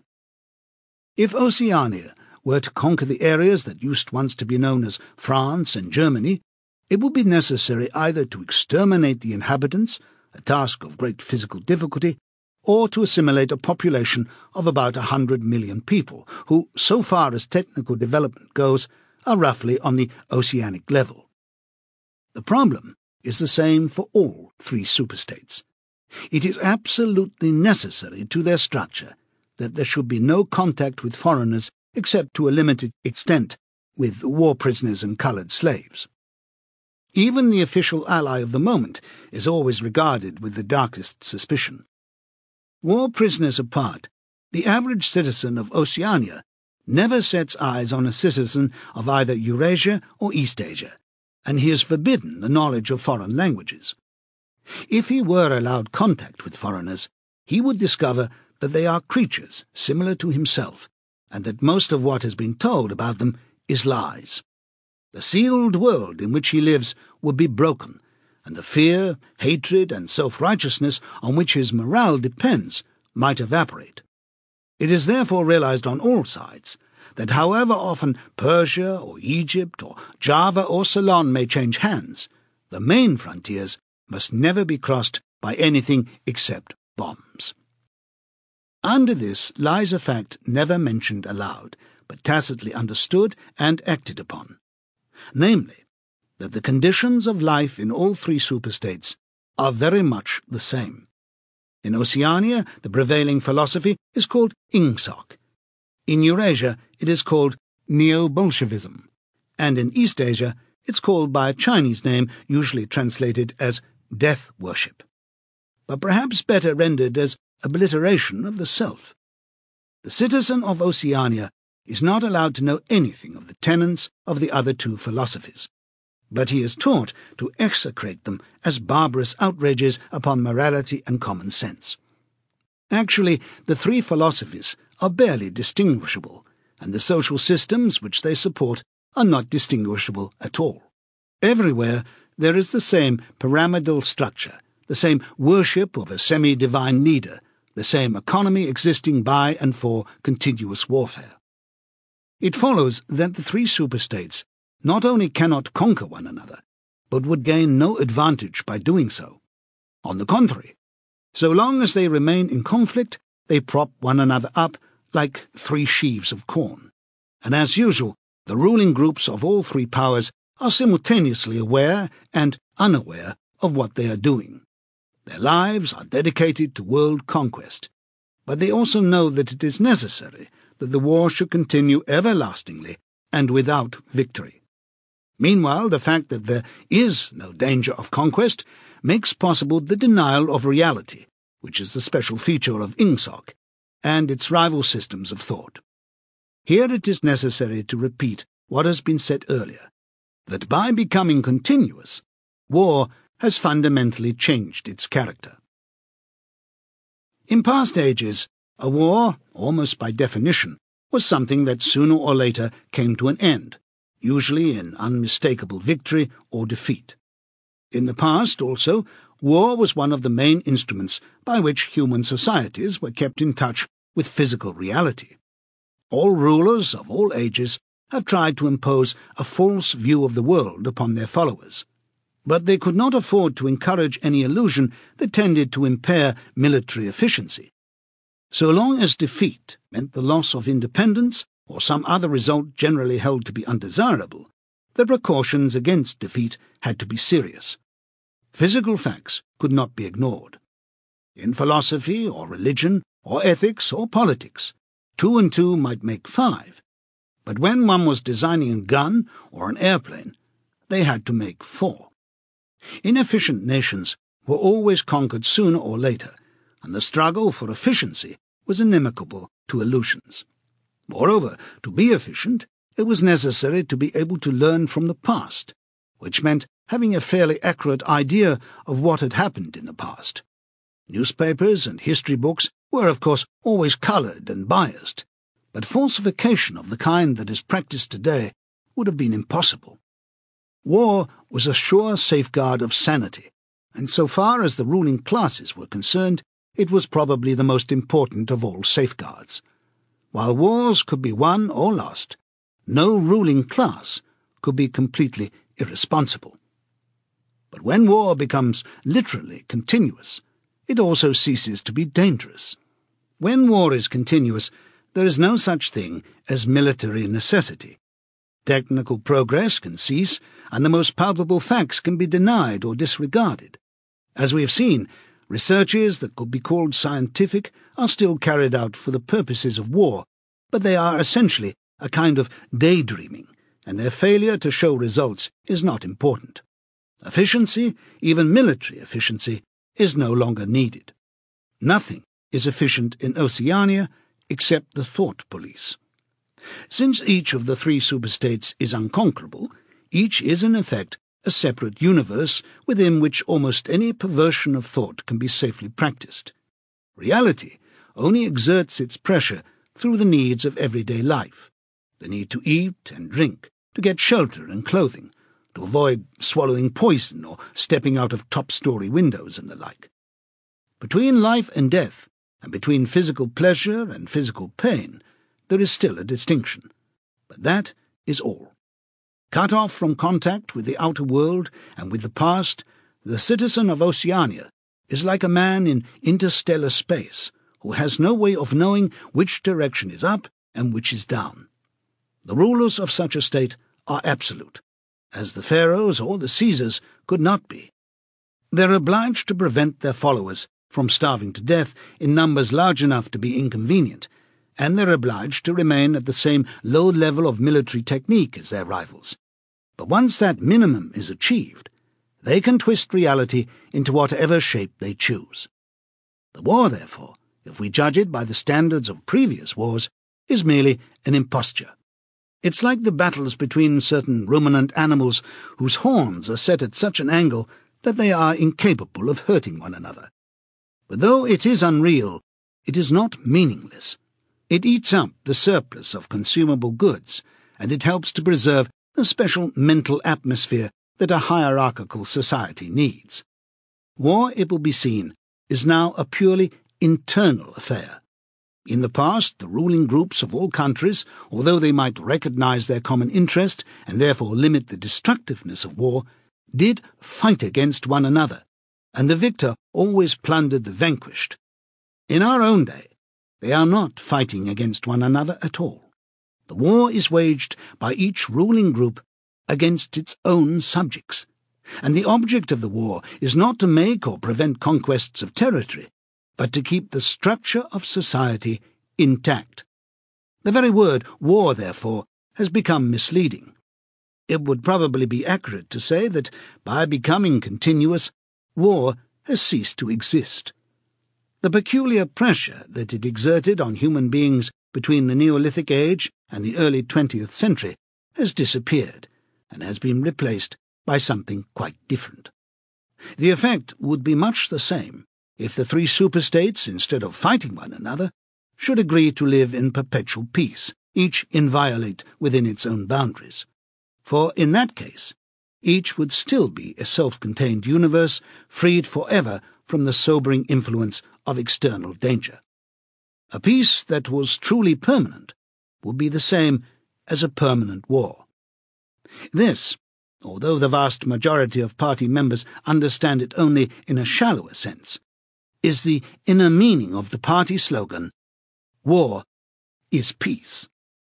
If Oceania were to conquer the areas that used once to be known as France and Germany, it would be necessary either to exterminate the inhabitants, a task of great physical difficulty, or to assimilate a population of about a hundred million people, who, so far as technical development goes, are roughly on the oceanic level. The problem is the same for all three superstates. It is absolutely necessary to their structure that there should be no contact with foreigners except to a limited extent with war prisoners and coloured slaves. Even the official ally of the moment is always regarded with the darkest suspicion. War prisoners apart, the average citizen of Oceania never sets eyes on a citizen of either Eurasia or East Asia, and he is forbidden the knowledge of foreign languages. If he were allowed contact with foreigners, he would discover that they are creatures similar to himself, and that most of what has been told about them is lies. The sealed world in which he lives would be broken, and the fear, hatred, and self-righteousness on which his morale depends might evaporate. It is therefore realized on all sides that however often Persia or Egypt or Java or Ceylon may change hands, the main frontiers must never be crossed by anything except bombs. Under this lies a fact never mentioned aloud, but tacitly understood and acted upon, namely, that the conditions of life in all three superstates are very much the same. In Oceania, the prevailing philosophy is called Ingsoc. In Eurasia, it is called Neo-Bolshevism, and in East Asia it's called by a Chinese name usually translated as death worship, but perhaps better rendered as obliteration of the self. The citizen of Oceania is not allowed to know anything of the tenets of the other two philosophies, but he is taught to execrate them as barbarous outrages upon morality and common sense. Actually, the three philosophies are barely distinguishable, and the social systems which they support are not distinguishable at all. Everywhere there is the same pyramidal structure, the same worship of a semi-divine leader, the same economy existing by and for continuous warfare. It follows that the three superstates not only cannot conquer one another, but would gain no advantage by doing so. On the contrary, so long as they remain in conflict, they prop one another up like three sheaves of corn. And as usual, the ruling groups of all three powers are simultaneously aware and unaware of what they are doing. Their lives are dedicated to world conquest, but they also know that it is necessary that the war should continue everlastingly and without victory. Meanwhile, the fact that there is no danger of conquest makes possible the denial of reality, which is the special feature of Ingsoc, and its rival systems of thought. Here it is necessary to repeat what has been said earlier, that by becoming continuous, war has fundamentally changed its character. In past ages, a war, almost by definition, was something that sooner or later came to an end, usually in unmistakable victory or defeat. In the past, also, war was one of the main instruments by which human societies were kept in touch with physical reality. All rulers of all ages have tried to impose a false view of the world upon their followers, but they could not afford to encourage any illusion that tended to impair military efficiency. So long as defeat meant the loss of independence or some other result generally held to be undesirable, the precautions against defeat had to be serious. Physical facts could not be ignored. In philosophy or religion or ethics or politics, two and two might make five, but when one was designing a gun or an airplane, they had to make four. Inefficient nations were always conquered sooner or later, and the struggle for efficiency was inimical to illusions. Moreover, to be efficient, it was necessary to be able to learn from the past, which meant having a fairly accurate idea of what had happened in the past. Newspapers and history books were, of course, always coloured and biased, but falsification of the kind that is practised today would have been impossible. War was a sure safeguard of sanity, and so far as the ruling classes were concerned, it was probably the most important of all safeguards. While wars could be won or lost, no ruling class could be completely irresponsible. But when war becomes literally continuous, it also ceases to be dangerous. When war is continuous, there is no such thing as military necessity. Technical progress can cease, and the most palpable facts can be denied or disregarded. As we have seen, researches that could be called scientific are still carried out for the purposes of war, but they are essentially a kind of daydreaming, and their failure to show results is not important. Efficiency, even military efficiency, is no longer needed. Nothing is efficient in Oceania except the thought police. Since each of the three superstates is unconquerable, each is in effect a separate universe within which almost any perversion of thought can be safely practiced. Reality only exerts its pressure through the needs of everyday life, the need to eat and drink, to get shelter and clothing, to avoid swallowing poison or stepping out of top-story windows and the like. Between life and death, and between physical pleasure and physical pain, there is still a distinction, but that is all. Cut off from contact with the outer world and with the past, the citizen of Oceania is like a man in interstellar space who has no way of knowing which direction is up and which is down. The rulers of such a state are absolute, as the pharaohs or the Caesars could not be. They are obliged to prevent their followers from starving to death in numbers large enough to be inconvenient, and they are obliged to remain at the same low level of military technique as their rivals, But once that minimum is achieved, they can twist reality into whatever shape they choose. The war, therefore, if we judge it by the standards of previous wars, is merely an imposture. It's like the battles between certain ruminant animals whose horns are set at such an angle that they are incapable of hurting one another. But though it is unreal, it is not meaningless. It eats up the surplus of consumable goods, and it helps to preserve the special mental atmosphere that a hierarchical society needs. War, it will be seen, is now a purely internal affair. In the past, the ruling groups of all countries, although they might recognize their common interest and therefore limit the destructiveness of war, did fight against one another, and the victor always plundered the vanquished. In our own day, they are not fighting against one another at all. The war is waged by each ruling group against its own subjects, and the object of the war is not to make or prevent conquests of territory, but to keep the structure of society intact. The very word war, therefore, has become misleading. It would probably be accurate to say that, by becoming continuous, war has ceased to exist. The peculiar pressure that it exerted on human beings between the Neolithic age and the early twentieth century has disappeared, and has been replaced by something quite different. The effect would be much the same if the three superstates, instead of fighting one another, should agree to live in perpetual peace, each inviolate within its own boundaries. For in that case, each would still be a self-contained universe, freed forever from the sobering influence of external danger. A peace that was truly permanent would be the same as a permanent war. This, although the vast majority of party members understand it only in a shallower sense, is the inner meaning of the party slogan, "War is peace."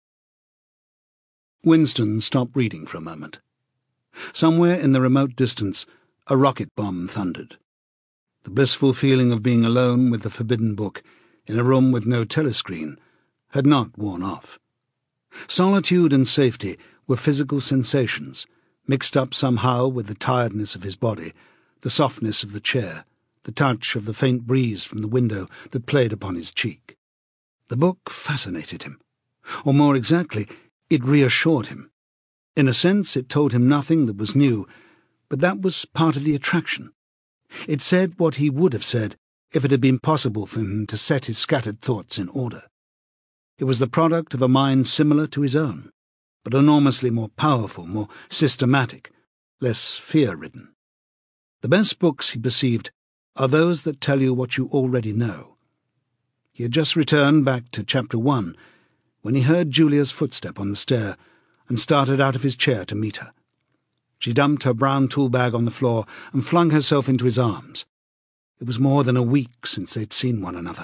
Winston stopped reading for a moment. Somewhere in the remote distance, a rocket bomb thundered. The blissful feeling of being alone with the forbidden book, in a room with no telescreen, had not worn off. Solitude and safety were physical sensations, mixed up somehow with the tiredness of his body, the softness of the chair, the touch of the faint breeze from the window that played upon his cheek. The book fascinated him, or more exactly, it reassured him. In a sense, it told him nothing that was new, but that was part of the attraction. It said what he would have said if it had been possible for him to set his scattered thoughts in order. It was the product of a mind similar to his own, but enormously more powerful, more systematic, less fear-ridden. The best books, he perceived, are those that tell you what you already know. He had just returned back to chapter one when he heard Julia's footstep on the stair and started out of his chair to meet her. She dumped her brown tool bag on the floor and flung herself into his arms. It was more than a week since they'd seen one another.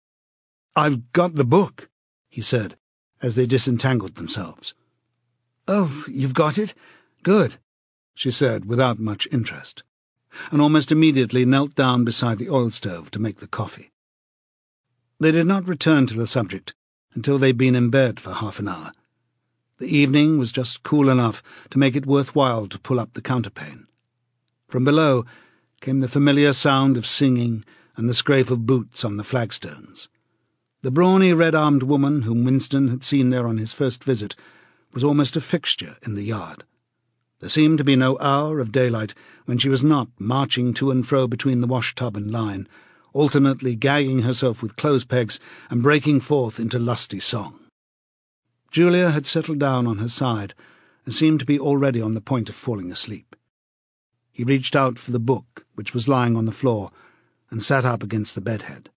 "I've got the book," he said, as they disentangled themselves. "Oh, you've got it? Good," she said, without much interest, and almost immediately knelt down beside the oil stove to make the coffee. They did not return to the subject until they'd been in bed for half an hour. The evening was just cool enough to make it worthwhile to pull up the counterpane. From below came the familiar sound of singing and the scrape of boots on the flagstones. The brawny, red-armed woman whom Winston had seen there on his first visit was almost a fixture in the yard. There seemed to be no hour of daylight when she was not marching to and fro between the wash-tub and line, alternately gagging herself with clothes-pegs and breaking forth into lusty song. Julia had settled down on her side and seemed to be already on the point of falling asleep. He reached out for the book, which was lying on the floor, and sat up against the bedhead.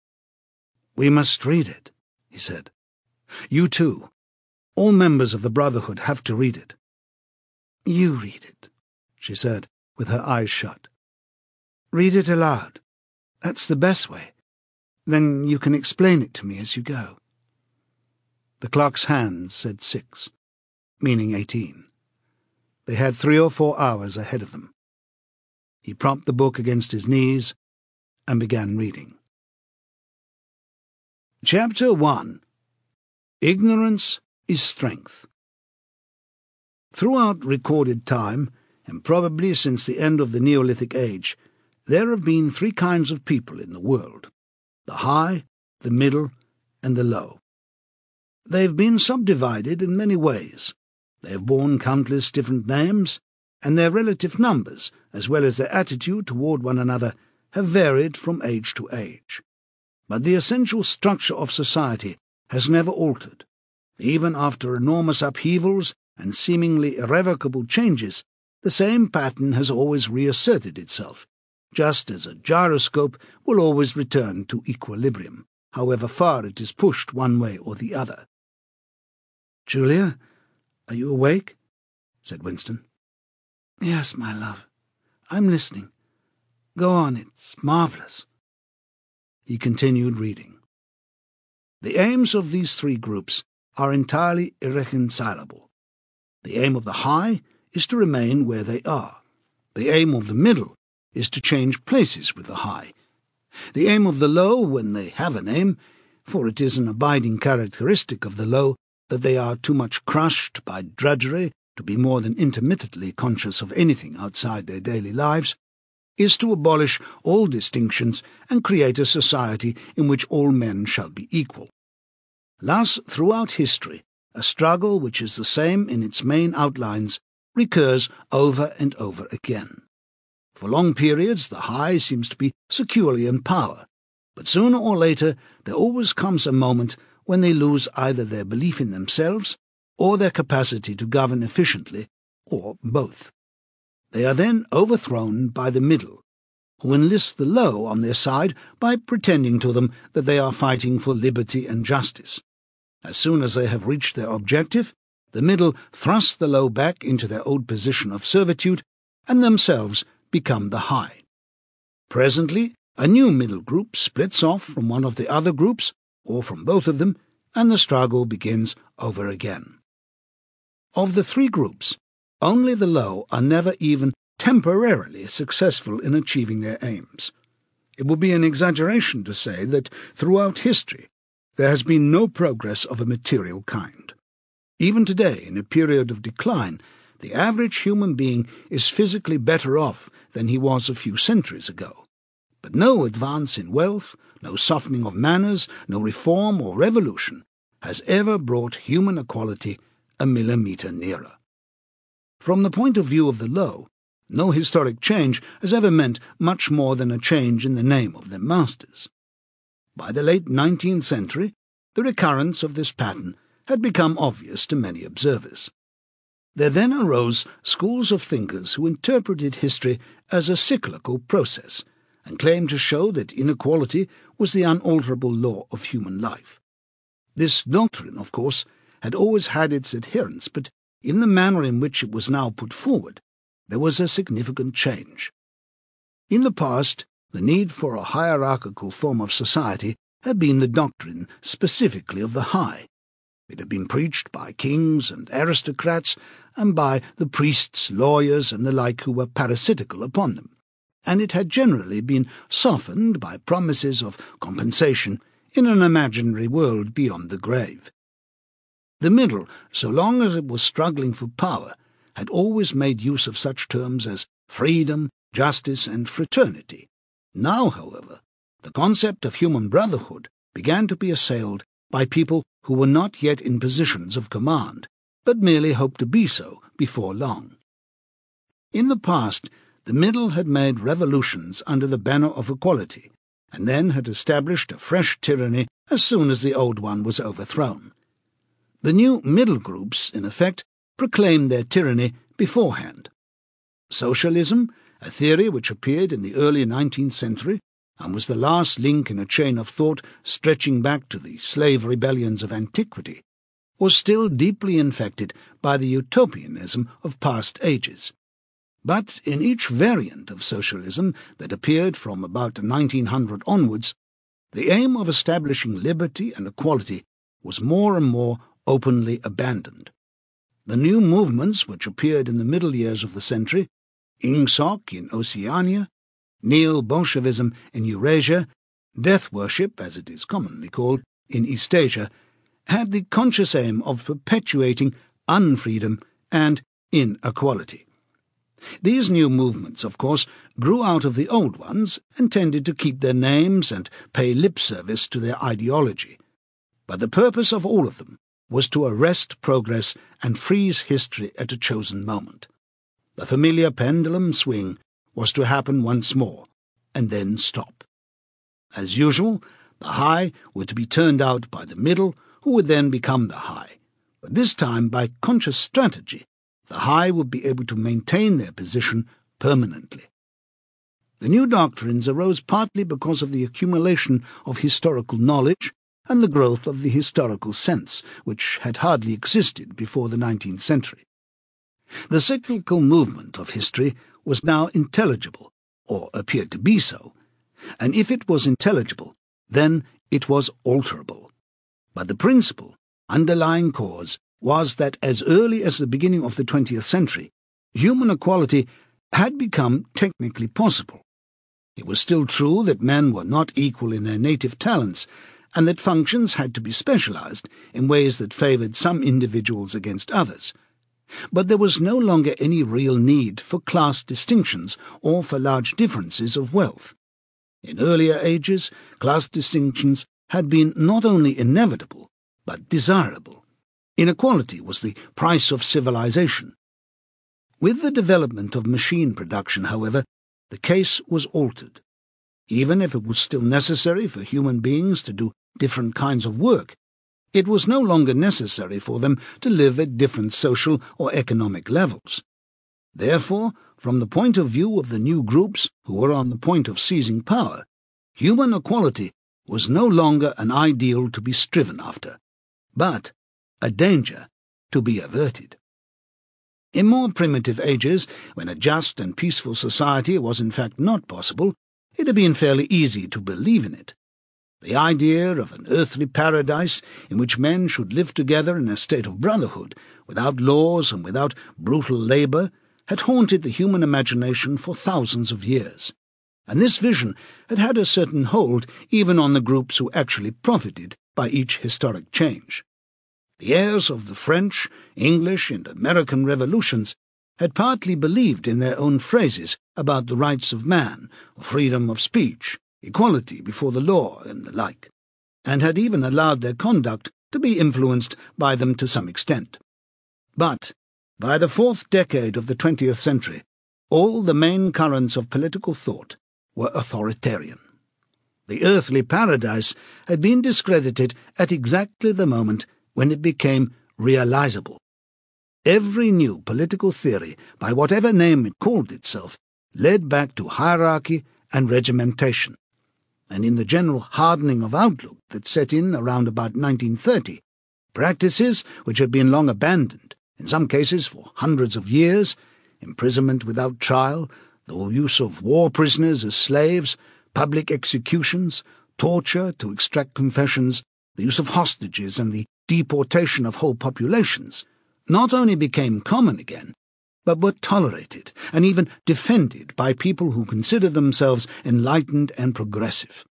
"We must read it," he said. "You too. All members of the Brotherhood have to read it." "You read it," she said, with her eyes shut. "Read it aloud. That's the best way. Then you can explain it to me as you go." The clock's hands said six, meaning eighteen. They had three or four hours ahead of them. He propped the book against his knees and began reading. Chapter one. Ignorance is Strength. Throughout recorded time, and probably since the end of the Neolithic Age, there have been three kinds of people in the world: the high, the middle, and the low. They have been subdivided in many ways. They have borne countless different names, and their relative numbers, as well as their attitude toward one another, have varied from age to age. But the essential structure of society has never altered. Even after enormous upheavals and seemingly irrevocable changes, the same pattern has always reasserted itself, just as a gyroscope will always return to equilibrium, however far it is pushed one way or the other. "Julia, are you awake?" said Winston. "Yes, my love. I'm listening. Go on, it's marvellous." He continued reading. The aims of these three groups are entirely irreconcilable. The aim of the high is to remain where they are. The aim of the middle is to change places with the high. The aim of the low, when they have an aim, for it is an abiding characteristic of the low that they are too much crushed by drudgery to be more than intermittently conscious of anything outside their daily lives, is to abolish all distinctions and create a society in which all men shall be equal. Thus, throughout history, a struggle which is the same in its main outlines recurs over and over again. For long periods the high seems to be securely in power, but sooner or later there always comes a moment when they lose either their belief in themselves or their capacity to govern efficiently, or both. They are then overthrown by the middle, who enlist the low on their side by pretending to them that they are fighting for liberty and justice. As soon as they have reached their objective, the middle thrust the low back into their old position of servitude, and themselves become the high. Presently, a new middle group splits off from one of the other groups, or from both of them, and the struggle begins over again. Of the three groups, only the low are never even temporarily successful in achieving their aims. It would be an exaggeration to say that throughout history there has been no progress of a material kind. Even today, in a period of decline, the average human being is physically better off than he was a few centuries ago. But no advance in wealth, no softening of manners, no reform or revolution has ever brought human equality a millimetre nearer. From the point of view of the low, no historic change has ever meant much more than a change in the name of their masters. By the late nineteenth century, the recurrence of this pattern had become obvious to many observers. There then arose schools of thinkers who interpreted history as a cyclical process, and claimed to show that inequality was the unalterable law of human life. This doctrine, of course, had always had its adherents, but in the manner in which it was now put forward, there was a significant change. In the past, the need for a hierarchical form of society had been the doctrine specifically of the high. It had been preached by kings and aristocrats, and by the priests, lawyers, and the like who were parasitical upon them, and it had generally been softened by promises of compensation in an imaginary world beyond the grave. The middle, so long as it was struggling for power, had always made use of such terms as freedom, justice, and fraternity. Now, however, the concept of human brotherhood began to be assailed by people who were not yet in positions of command, but merely hoped to be so before long. In the past, the middle had made revolutions under the banner of equality, and then had established a fresh tyranny as soon as the old one was overthrown. The new middle groups, in effect, proclaimed their tyranny beforehand. Socialism, a theory which appeared in the early nineteenth century, and was the last link in a chain of thought stretching back to the slave rebellions of antiquity, was still deeply infected by the utopianism of past ages. But in each variant of socialism that appeared from about nineteen hundred onwards, the aim of establishing liberty and equality was more and more openly abandoned. The new movements which appeared in the middle years of the century, Ingsoc in Oceania, Neo-Bolshevism in Eurasia, death worship, as it is commonly called, in Eastasia, had the conscious aim of perpetuating unfreedom and inequality. These new movements, of course, grew out of the old ones and tended to keep their names and pay lip service to their ideology. But the purpose of all of them was to arrest progress and freeze history at a chosen moment. The familiar pendulum swing was to happen once more, and then stop. As usual, the high were to be turned out by the middle, who would then become the high. But this time, by conscious strategy, the high would be able to maintain their position permanently. The new doctrines arose partly because of the accumulation of historical knowledge and the growth of the historical sense, which had hardly existed before the nineteenth century. The cyclical movement of history was now intelligible, or appeared to be so, and if it was intelligible, then it was alterable. But the principal, underlying cause was that as early as the beginning of the twentieth century, human equality had become technically possible. It was still true that men were not equal in their native talents, and that functions had to be specialized in ways that favored some individuals against others. But there was no longer any real need for class distinctions or for large differences of wealth. In earlier ages, class distinctions had been not only inevitable, but desirable. Inequality was the price of civilization. With the development of machine production, however, the case was altered. Even if it was still necessary for human beings to do different kinds of work, it was no longer necessary for them to live at different social or economic levels. Therefore, from the point of view of the new groups who were on the point of seizing power, human equality was no longer an ideal to be striven after, but a danger to be averted. In more primitive ages, when a just and peaceful society was in fact not possible, it had been fairly easy to believe in it. The idea of an earthly paradise in which men should live together in a state of brotherhood, without laws and without brutal labour, had haunted the human imagination for thousands of years, and this vision had had a certain hold even on the groups who actually profited by each historic change. The heirs of the French, English, and American revolutions had partly believed in their own phrases about the rights of man, freedom of speech, equality before the law, and the like, and had even allowed their conduct to be influenced by them to some extent. But by the fourth decade of the twentieth century, all the main currents of political thought were authoritarian. The earthly paradise had been discredited at exactly the moment when it became realizable. Every new political theory, by whatever name it called itself, led back to hierarchy and regimentation. And in the general hardening of outlook that set in around about nineteen thirty, practices which had been long abandoned, in some cases for hundreds of years, imprisonment without trial, the use of war prisoners as slaves, public executions, torture to extract confessions, the use of hostages, and the deportation of whole populations, not only became common again, but were tolerated and even defended by people who considered themselves enlightened and progressive.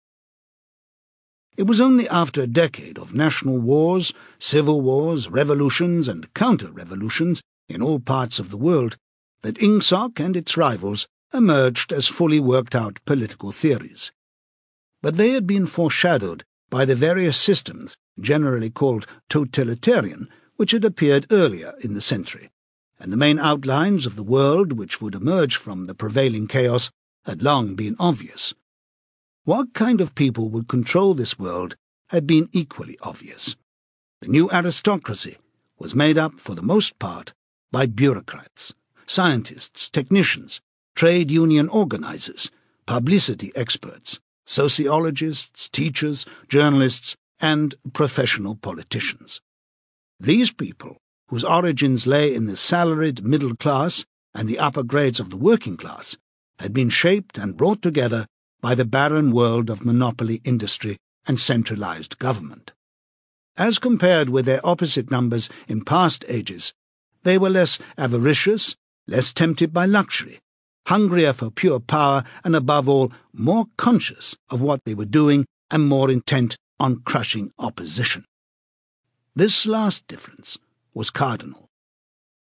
It was only after a decade of national wars, civil wars, revolutions, and counter-revolutions in all parts of the world that INGSOC and its rivals emerged as fully worked-out political theories. But they had been foreshadowed by the various systems, generally called totalitarian, which had appeared earlier in the century, and the main outlines of the world which would emerge from the prevailing chaos had long been obvious. What kind of people would control this world had been equally obvious. The new aristocracy was made up, for the most part, by bureaucrats, scientists, technicians, trade union organizers, publicity experts, sociologists, teachers, journalists, and professional politicians. These people, whose origins lay in the salaried middle class and the upper grades of the working class, had been shaped and brought together by the barren world of monopoly industry and centralized government. As compared with their opposite numbers in past ages, they were less avaricious, less tempted by luxury, hungrier for pure power, and above all, more conscious of what they were doing and more intent on crushing opposition. This last difference was cardinal.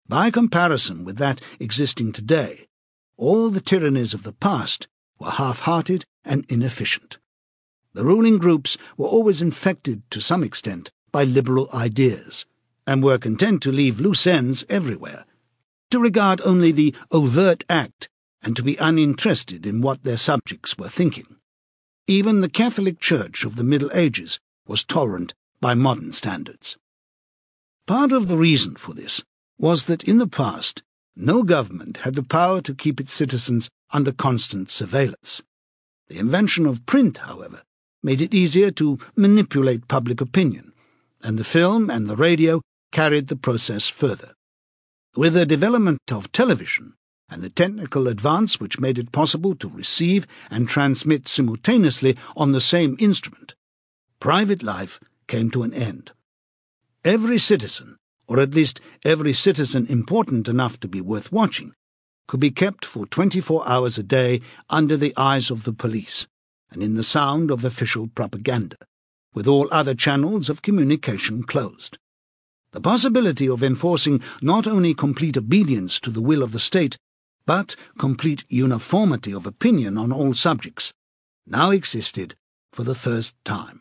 By comparison with that existing today, all the tyrannies of the past were half-hearted and inefficient. The ruling groups were always infected to some extent by liberal ideas, and were content to leave loose ends everywhere, to regard only the overt act and to be uninterested in what their subjects were thinking. Even the Catholic Church of the Middle Ages was tolerant by modern standards. Part of the reason for this was that in the past no government had the power to keep its citizens under constant surveillance. The invention of print, however, made it easier to manipulate public opinion, and the film and the radio carried the process further. With the development of television and the technical advance which made it possible to receive and transmit simultaneously on the same instrument, private life came to an end. Every citizen, or at least every citizen important enough to be worth watching, could be kept for twenty-four hours a day under the eyes of the police and in the sound of official propaganda, with all other channels of communication closed. The possibility of enforcing not only complete obedience to the will of the state, but complete uniformity of opinion on all subjects, now existed for the first time.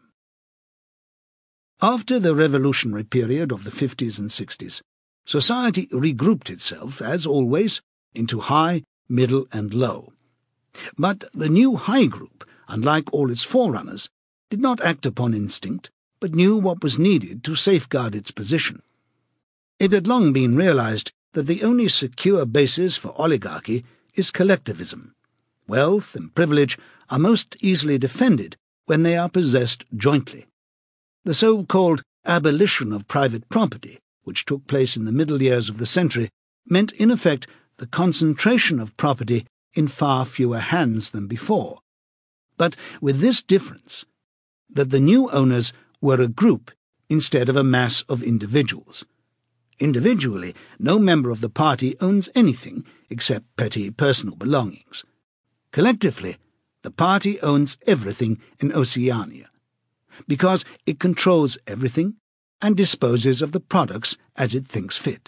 After the revolutionary period of the fifties and sixties, society regrouped itself, as always, into high, middle, and low. But the new high group, unlike all its forerunners, did not act upon instinct, but knew what was needed to safeguard its position. It had long been realized that the only secure basis for oligarchy is collectivism. Wealth and privilege are most easily defended when they are possessed jointly. The so-called abolition of private property, which took place in the middle years of the century, meant in effect the concentration of property in far fewer hands than before, but with this difference, that the new owners were a group instead of a mass of individuals. Individually, no member of the party owns anything except petty personal belongings. Collectively, the party owns everything in Oceania, because it controls everything and disposes of the products as it thinks fit.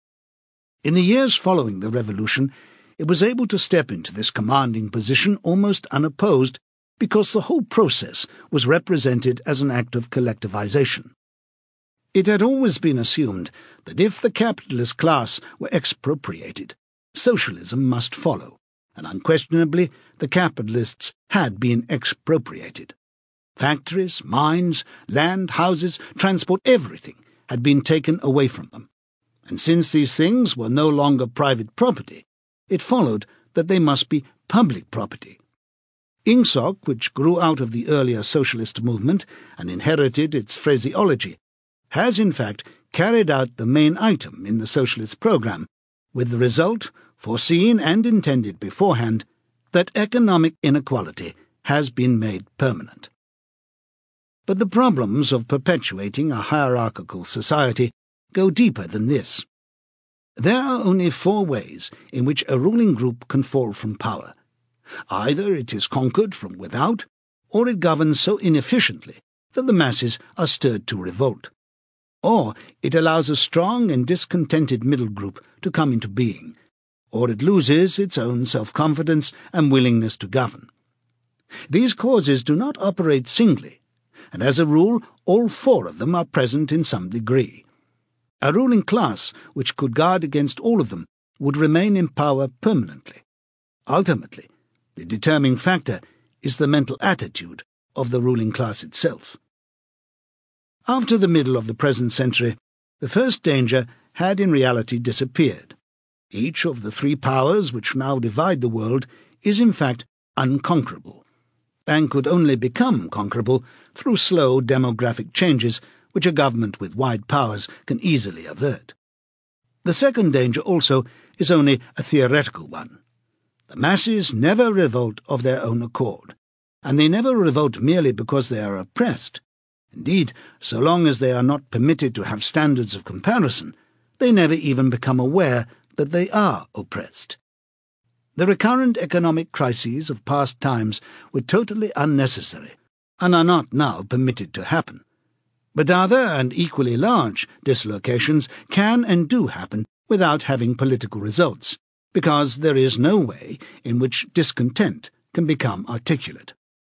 In the years following the revolution, it was able to step into this commanding position almost unopposed because the whole process was represented as an act of collectivization. It had always been assumed that if the capitalist class were expropriated, socialism must follow, and unquestionably the capitalists had been expropriated. Factories, mines, land, houses, transport, everything had been taken away from them, and since these things were no longer private property, it followed that they must be public property. Ingsoc, which grew out of the earlier socialist movement and inherited its phraseology, has in fact carried out the main item in the socialist program, with the result, foreseen and intended beforehand, that economic inequality has been made permanent. But the problems of perpetuating a hierarchical society go deeper than this. There are only four ways in which a ruling group can fall from power. Either it is conquered from without, or it governs so inefficiently that the masses are stirred to revolt. Or it allows a strong and discontented middle group to come into being, or it loses its own self-confidence and willingness to govern. These causes do not operate singly, and as a rule all four of them are present in some degree. A ruling class which could guard against all of them would remain in power permanently. Ultimately, the determining factor is the mental attitude of the ruling class itself. After the middle of the present century, the first danger had in reality disappeared. Each of the three powers which now divide the world is in fact unconquerable, and could only become conquerable through slow demographic changes which a government with wide powers can easily avert. The second danger also is only a theoretical one. The masses never revolt of their own accord, and they never revolt merely because they are oppressed. Indeed, so long as they are not permitted to have standards of comparison, they never even become aware that they are oppressed. The recurrent economic crises of past times were totally unnecessary, and are not now permitted to happen. But other and equally large dislocations can and do happen without having political results, because there is no way in which discontent can become articulate.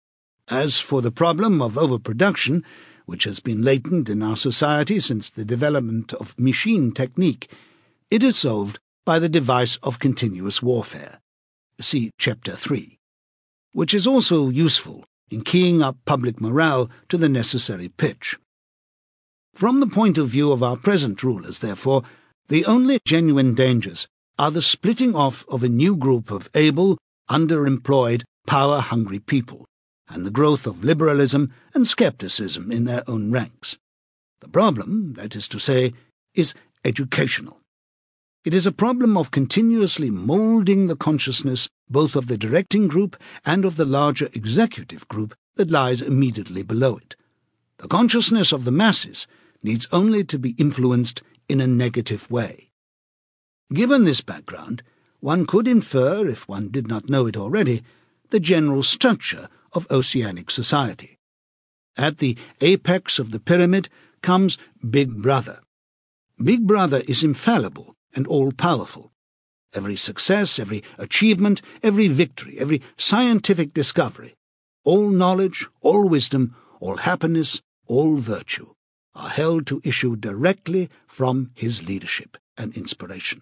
As for the problem of overproduction, which has been latent in our society since the development of machine technique, it is solved by the device of continuous warfare. See Chapter three, which is also useful in keying up public morale to the necessary pitch. From the point of view of our present rulers, therefore, the only genuine dangers are the splitting off of a new group of able, underemployed, power-hungry people, and the growth of liberalism and skepticism in their own ranks. The problem, that is to say, is educational. It is a problem of continuously moulding the consciousness both of the directing group and of the larger executive group that lies immediately below it. The consciousness of the masses needs only to be influenced in a negative way. Given this background, one could infer, if one did not know it already, the general structure of oceanic society. At the apex of the pyramid comes Big Brother. Big Brother is infallible and all-powerful. Every success, every achievement, every victory, every scientific discovery, all knowledge, all wisdom, all happiness, all virtue, are held to issue directly from his leadership and inspiration.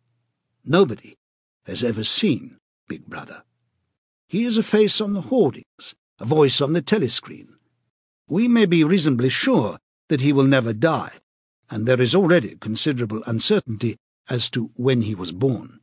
Nobody has ever seen Big Brother. He is a face on the hoardings, a voice on the telescreen. We may be reasonably sure that he will never die, and there is already considerable uncertainty as to when he was born.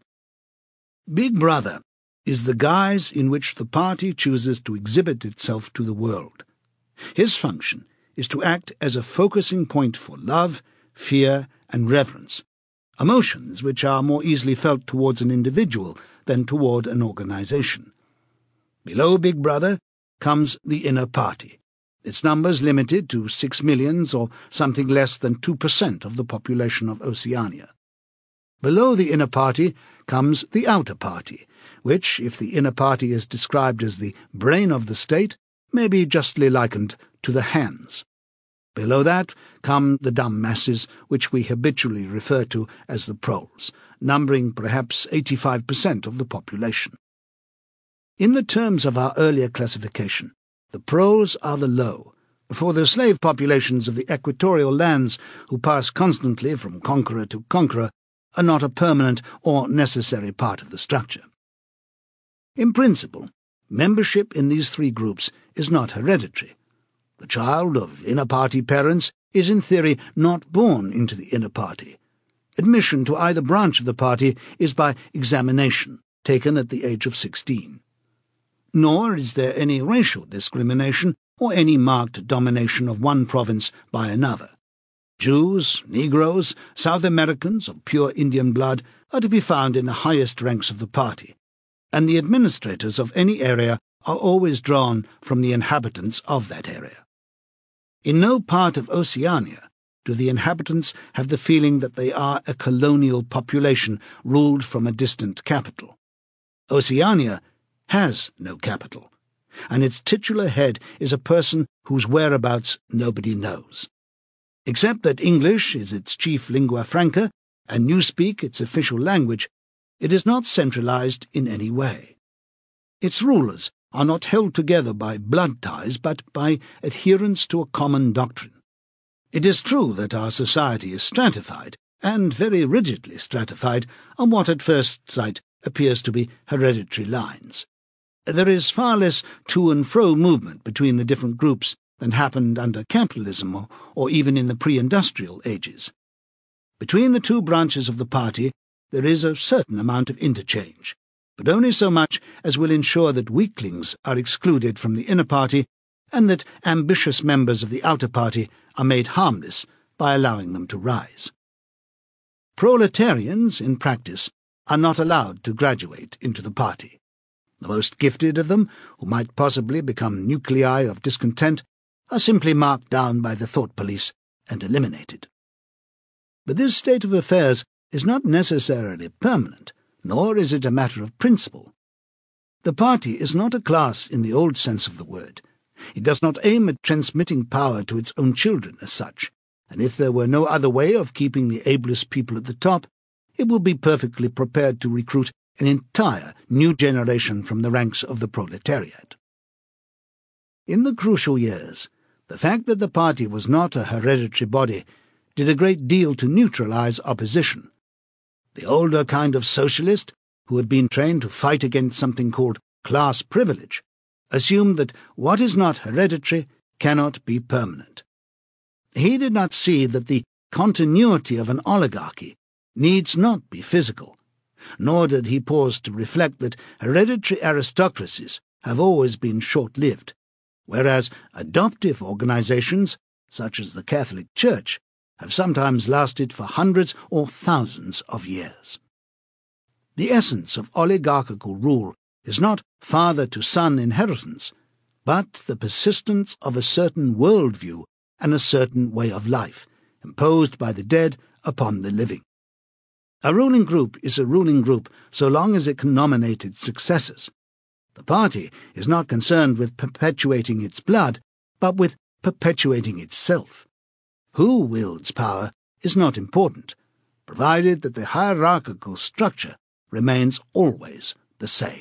Big Brother is the guise in which the party chooses to exhibit itself to the world. His function is to act as a focusing point for love, fear, and reverence, emotions which are more easily felt towards an individual than toward an organization. Below Big Brother comes the inner party, its numbers limited to six millions or something less than two percent of the population of Oceania. Below the inner party comes the outer party, which, if the inner party is described as the brain of the state, may be justly likened to the hands. Below that come the dumb masses, which we habitually refer to as the proles, numbering perhaps eighty-five percent of the population. In the terms of our earlier classification, the proles are the low, for the slave populations of the equatorial lands who pass constantly from conqueror to conqueror are not a permanent or necessary part of the structure. In principle, membership in these three groups is not hereditary. The child of inner party parents is in theory not born into the inner party. Admission to either branch of the party is by examination, taken at the age of sixteen. Nor is there any racial discrimination or any marked domination of one province by another. Jews, Negroes, South Americans of pure Indian blood are to be found in the highest ranks of the party, and the administrators of any area are always drawn from the inhabitants of that area. In no part of Oceania do the inhabitants have the feeling that they are a colonial population ruled from a distant capital. Oceania has no capital, and its titular head is a person whose whereabouts nobody knows. Except that English is its chief lingua franca and Newspeak its official language, it is not centralized in any way. Its rulers are not held together by blood ties, but by adherence to a common doctrine. It is true that our society is stratified, and very rigidly stratified, on what at first sight appears to be hereditary lines. There is far less to and fro movement between the different groups than happened under capitalism or, or even in the pre-industrial ages. Between the two branches of the party there is a certain amount of interchange, but only so much as will ensure that weaklings are excluded from the inner party and that ambitious members of the outer party are made harmless by allowing them to rise. Proletarians, in practice, are not allowed to graduate into the party. The most gifted of them, who might possibly become nuclei of discontent, are simply marked down by the thought police and eliminated. But this state of affairs is not necessarily permanent, nor is it a matter of principle. The party is not a class in the old sense of the word. It does not aim at transmitting power to its own children as such, and if there were no other way of keeping the ablest people at the top, it will be perfectly prepared to recruit an entire new generation from the ranks of the proletariat. In the crucial years, the fact that the party was not a hereditary body did a great deal to neutralize opposition. The older kind of socialist, who had been trained to fight against something called class privilege, assumed that what is not hereditary cannot be permanent. He did not see that the continuity of an oligarchy needs not be physical, nor did he pause to reflect that hereditary aristocracies have always been short-lived, whereas adoptive organizations, such as the Catholic Church, have sometimes lasted for hundreds or thousands of years. The essence of oligarchical rule is not father-to-son inheritance, but the persistence of a certain worldview and a certain way of life, imposed by the dead upon the living. A ruling group is a ruling group so long as it can nominate its successors. The party is not concerned with perpetuating its blood, but with perpetuating itself. Who wields power is not important, provided that the hierarchical structure remains always the same.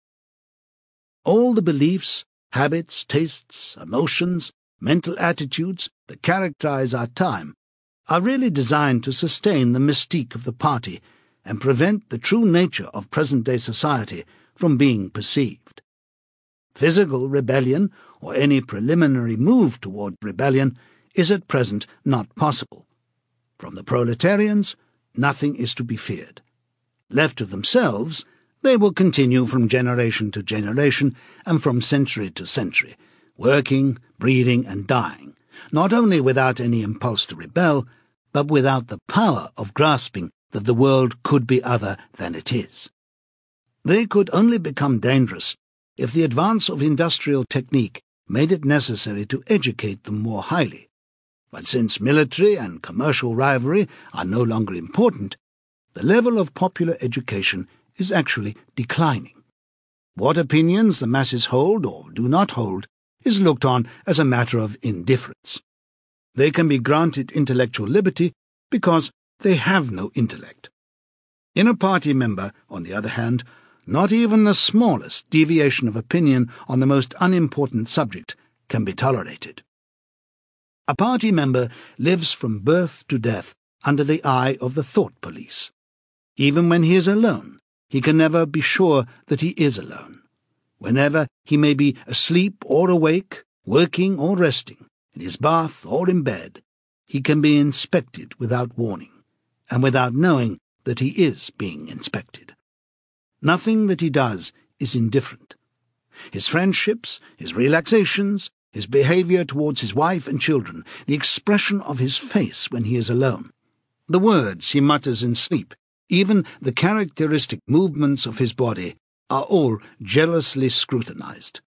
All the beliefs, habits, tastes, emotions, mental attitudes that characterize our time are really designed to sustain the mystique of the party and prevent the true nature of present-day society from being perceived. Physical rebellion, or any preliminary move toward rebellion, is at present not possible. From the proletarians, nothing is to be feared. Left to themselves, they will continue from generation to generation and from century to century, working, breeding, and dying, not only without any impulse to rebel, but without the power of grasping that the world could be other than it is. They could only become dangerous if the advance of industrial technique made it necessary to educate them more highly. But since military and commercial rivalry are no longer important, the level of popular education is actually declining. What opinions the masses hold or do not hold is looked on as a matter of indifference. They can be granted intellectual liberty because they have no intellect. In a party member, on the other hand, not even the smallest deviation of opinion on the most unimportant subject can be tolerated. A party member lives from birth to death under the eye of the thought police. Even when he is alone, he can never be sure that he is alone. Whenever he may be asleep or awake, working or resting, in his bath or in bed, he can be inspected without warning, and without knowing that he is being inspected. Nothing that he does is indifferent. His friendships, his relaxations, his behavior towards his wife and children, the expression of his face when he is alone, the words he mutters in sleep, even the characteristic movements of his body, are all jealously scrutinized.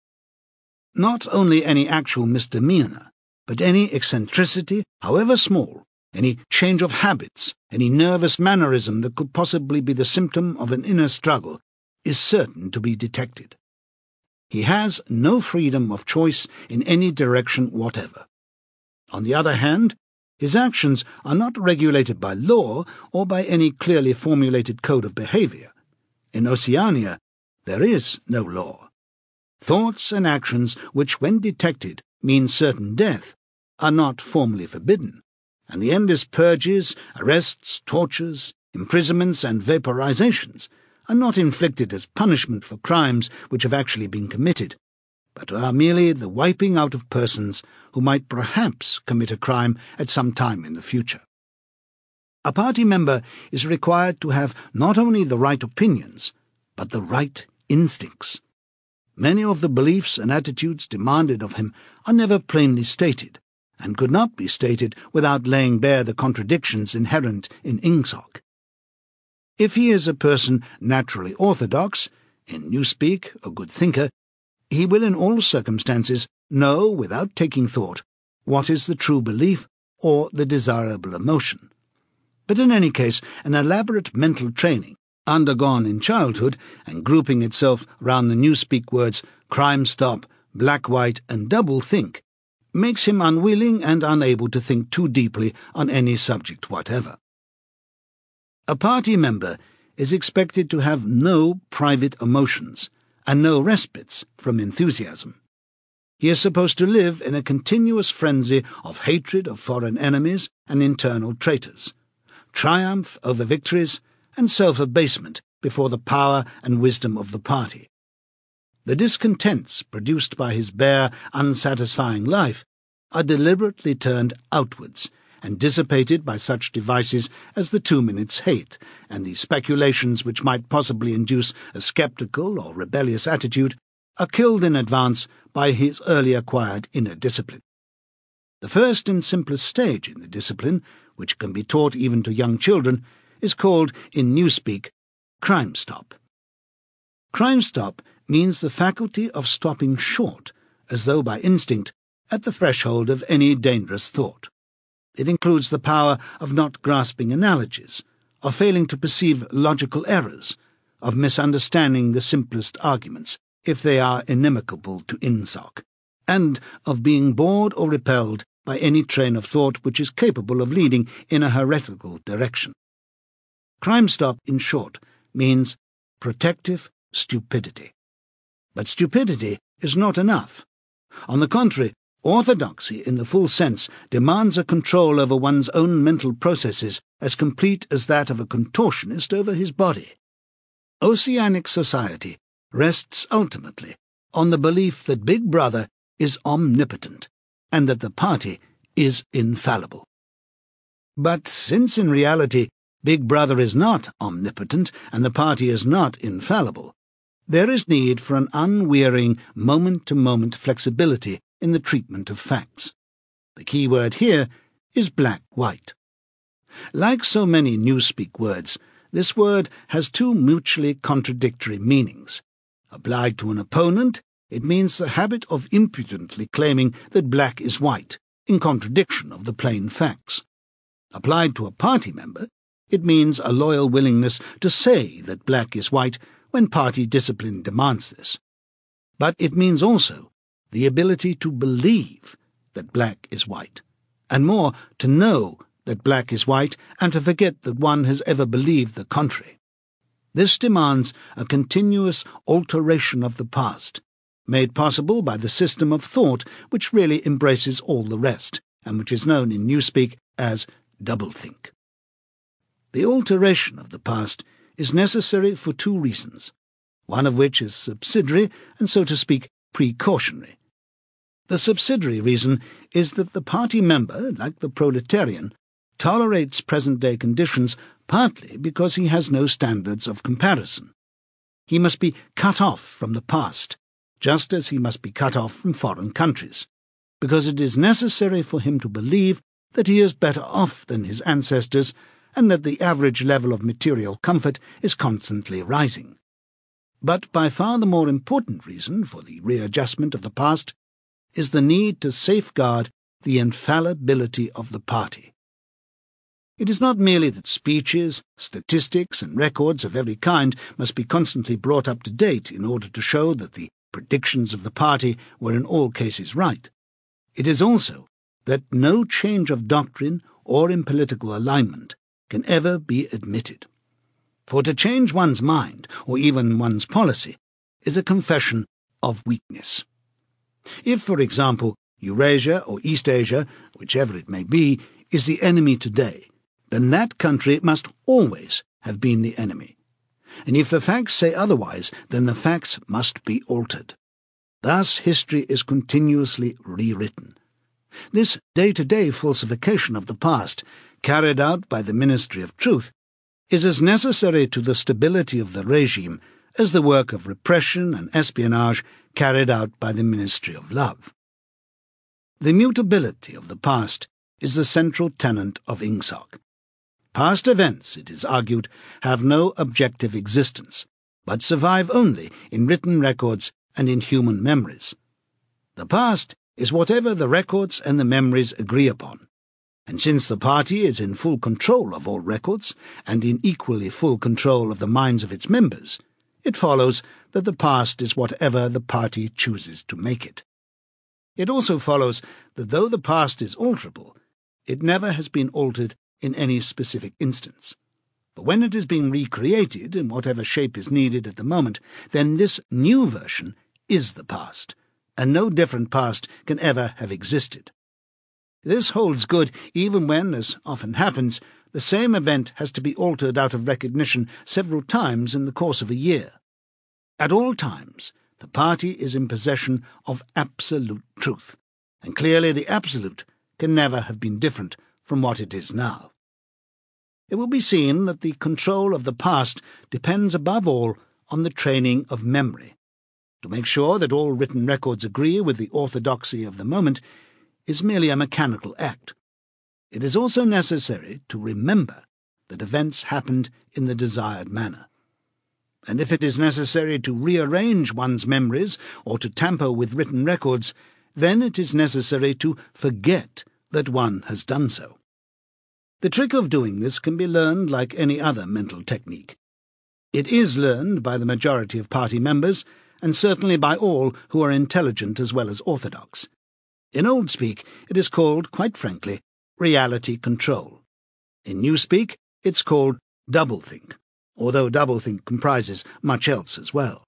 Not only any actual misdemeanor, but any eccentricity, however small, any change of habits, any nervous mannerism that could possibly be the symptom of an inner struggle, is certain to be detected. He has no freedom of choice in any direction whatever. On the other hand, his actions are not regulated by law or by any clearly formulated code of behavior. In Oceania, there is no law. Thoughts and actions which, when detected, mean certain death, are not formally forbidden, and the endless purges, arrests, tortures, imprisonments, and vaporizations are not inflicted as punishment for crimes which have actually been committed, but are merely the wiping out of persons who might perhaps commit a crime at some time in the future. A party member is required to have not only the right opinions, but the right instincts. Many of the beliefs and attitudes demanded of him are never plainly stated, and could not be stated without laying bare the contradictions inherent in Ingsoc. If he is a person naturally orthodox, in newspeak a good thinker, he will in all circumstances know, without taking thought, what is the true belief or the desirable emotion. But in any case, an elaborate mental training, undergone in childhood and grouping itself round the newspeak words crime stop, black-white, and double think, makes him unwilling and unable to think too deeply on any subject whatever. A party member is expected to have no private emotions and no respites from enthusiasm. He is supposed to live in a continuous frenzy of hatred of foreign enemies and internal traitors, triumph over victories, and self-abasement before the power and wisdom of the party. The discontents produced by his bare, unsatisfying life are deliberately turned outwards and dissipated by such devices as the two minutes hate and the speculations which might possibly induce a sceptical or rebellious attitude are killed in advance by his early acquired inner discipline. The first and simplest stage in the discipline, which can be taught even to young children, is called, in Newspeak, crime stop. Crime stop means the faculty of stopping short, as though by instinct, at the threshold of any dangerous thought. It includes the power of not grasping analogies, of failing to perceive logical errors, of misunderstanding the simplest arguments, if they are inimical to Ingsoc, and of being bored or repelled by any train of thought which is capable of leading in a heretical direction. Crime stop, in short, means protective stupidity. But stupidity is not enough. On the contrary, orthodoxy in the full sense demands a control over one's own mental processes as complete as that of a contortionist over his body. Oceanic society rests ultimately on the belief that Big Brother is omnipotent and that the party is infallible. But since in reality Big Brother is not omnipotent and the party is not infallible, there is need for an unwearying moment-to-moment flexibility in the treatment of facts. The key word here is black-white. Like so many Newspeak words, this word has two mutually contradictory meanings. Applied to an opponent, it means the habit of impudently claiming that black is white, in contradiction of the plain facts. Applied to a party member, it means a loyal willingness to say that black is white when party discipline demands this. But it means also the ability to believe that black is white, and more, to know that black is white and to forget that one has ever believed the contrary. This demands a continuous alteration of the past, made possible by the system of thought which really embraces all the rest, and which is known in Newspeak as doublethink. The alteration of the past is necessary for two reasons, one of which is subsidiary and, so to speak, precautionary. The subsidiary reason is that the party member, like the proletarian, tolerates present-day conditions partly because he has no standards of comparison. He must be cut off from the past, just as he must be cut off from foreign countries, because it is necessary for him to believe that he is better off than his ancestors and that the average level of material comfort is constantly rising. But by far the more important reason for the readjustment of the past is the need to safeguard the infallibility of the party. It is not merely that speeches, statistics, and records of every kind must be constantly brought up to date in order to show that the predictions of the party were in all cases right. It is also that no change of doctrine or in political alignment can ever be admitted. For to change one's mind, or even one's policy, is a confession of weakness. If, for example, Eurasia or East Asia, whichever it may be, is the enemy today, then that country must always have been the enemy. And if the facts say otherwise, then the facts must be altered. Thus history is continuously rewritten. This day-to-day falsification of the past, carried out by the Ministry of Truth, is as necessary to the stability of the regime as the work of repression and espionage carried out by the Ministry of Love. The mutability of the past is the central tenet of Ingsoc. Past events, it is argued, have no objective existence, but survive only in written records and in human memories. The past is whatever the records and the memories agree upon, and since the party is in full control of all records and in equally full control of the minds of its members, it follows that the past is whatever the party chooses to make it. It also follows that though the past is alterable, it never has been altered in any specific instance. But when it is being recreated in whatever shape is needed at the moment, then this new version is the past, and no different past can ever have existed. This holds good even when, as often happens, the same event has to be altered out of recognition several times in the course of a year. At all times, the party is in possession of absolute truth, and clearly the absolute can never have been different from what it is now. It will be seen that the control of the past depends above all on the training of memory. To make sure that all written records agree with the orthodoxy of the moment is merely a mechanical act. It is also necessary to remember that events happened in the desired manner. And if it is necessary to rearrange one's memories or to tamper with written records, then it is necessary to forget that one has done so. The trick of doing this can be learned like any other mental technique. It is learned by the majority of party members, and certainly by all who are intelligent as well as orthodox. In old speak, it is called, quite frankly, reality control. In new speak, it's called doublethink, although doublethink comprises much else as well.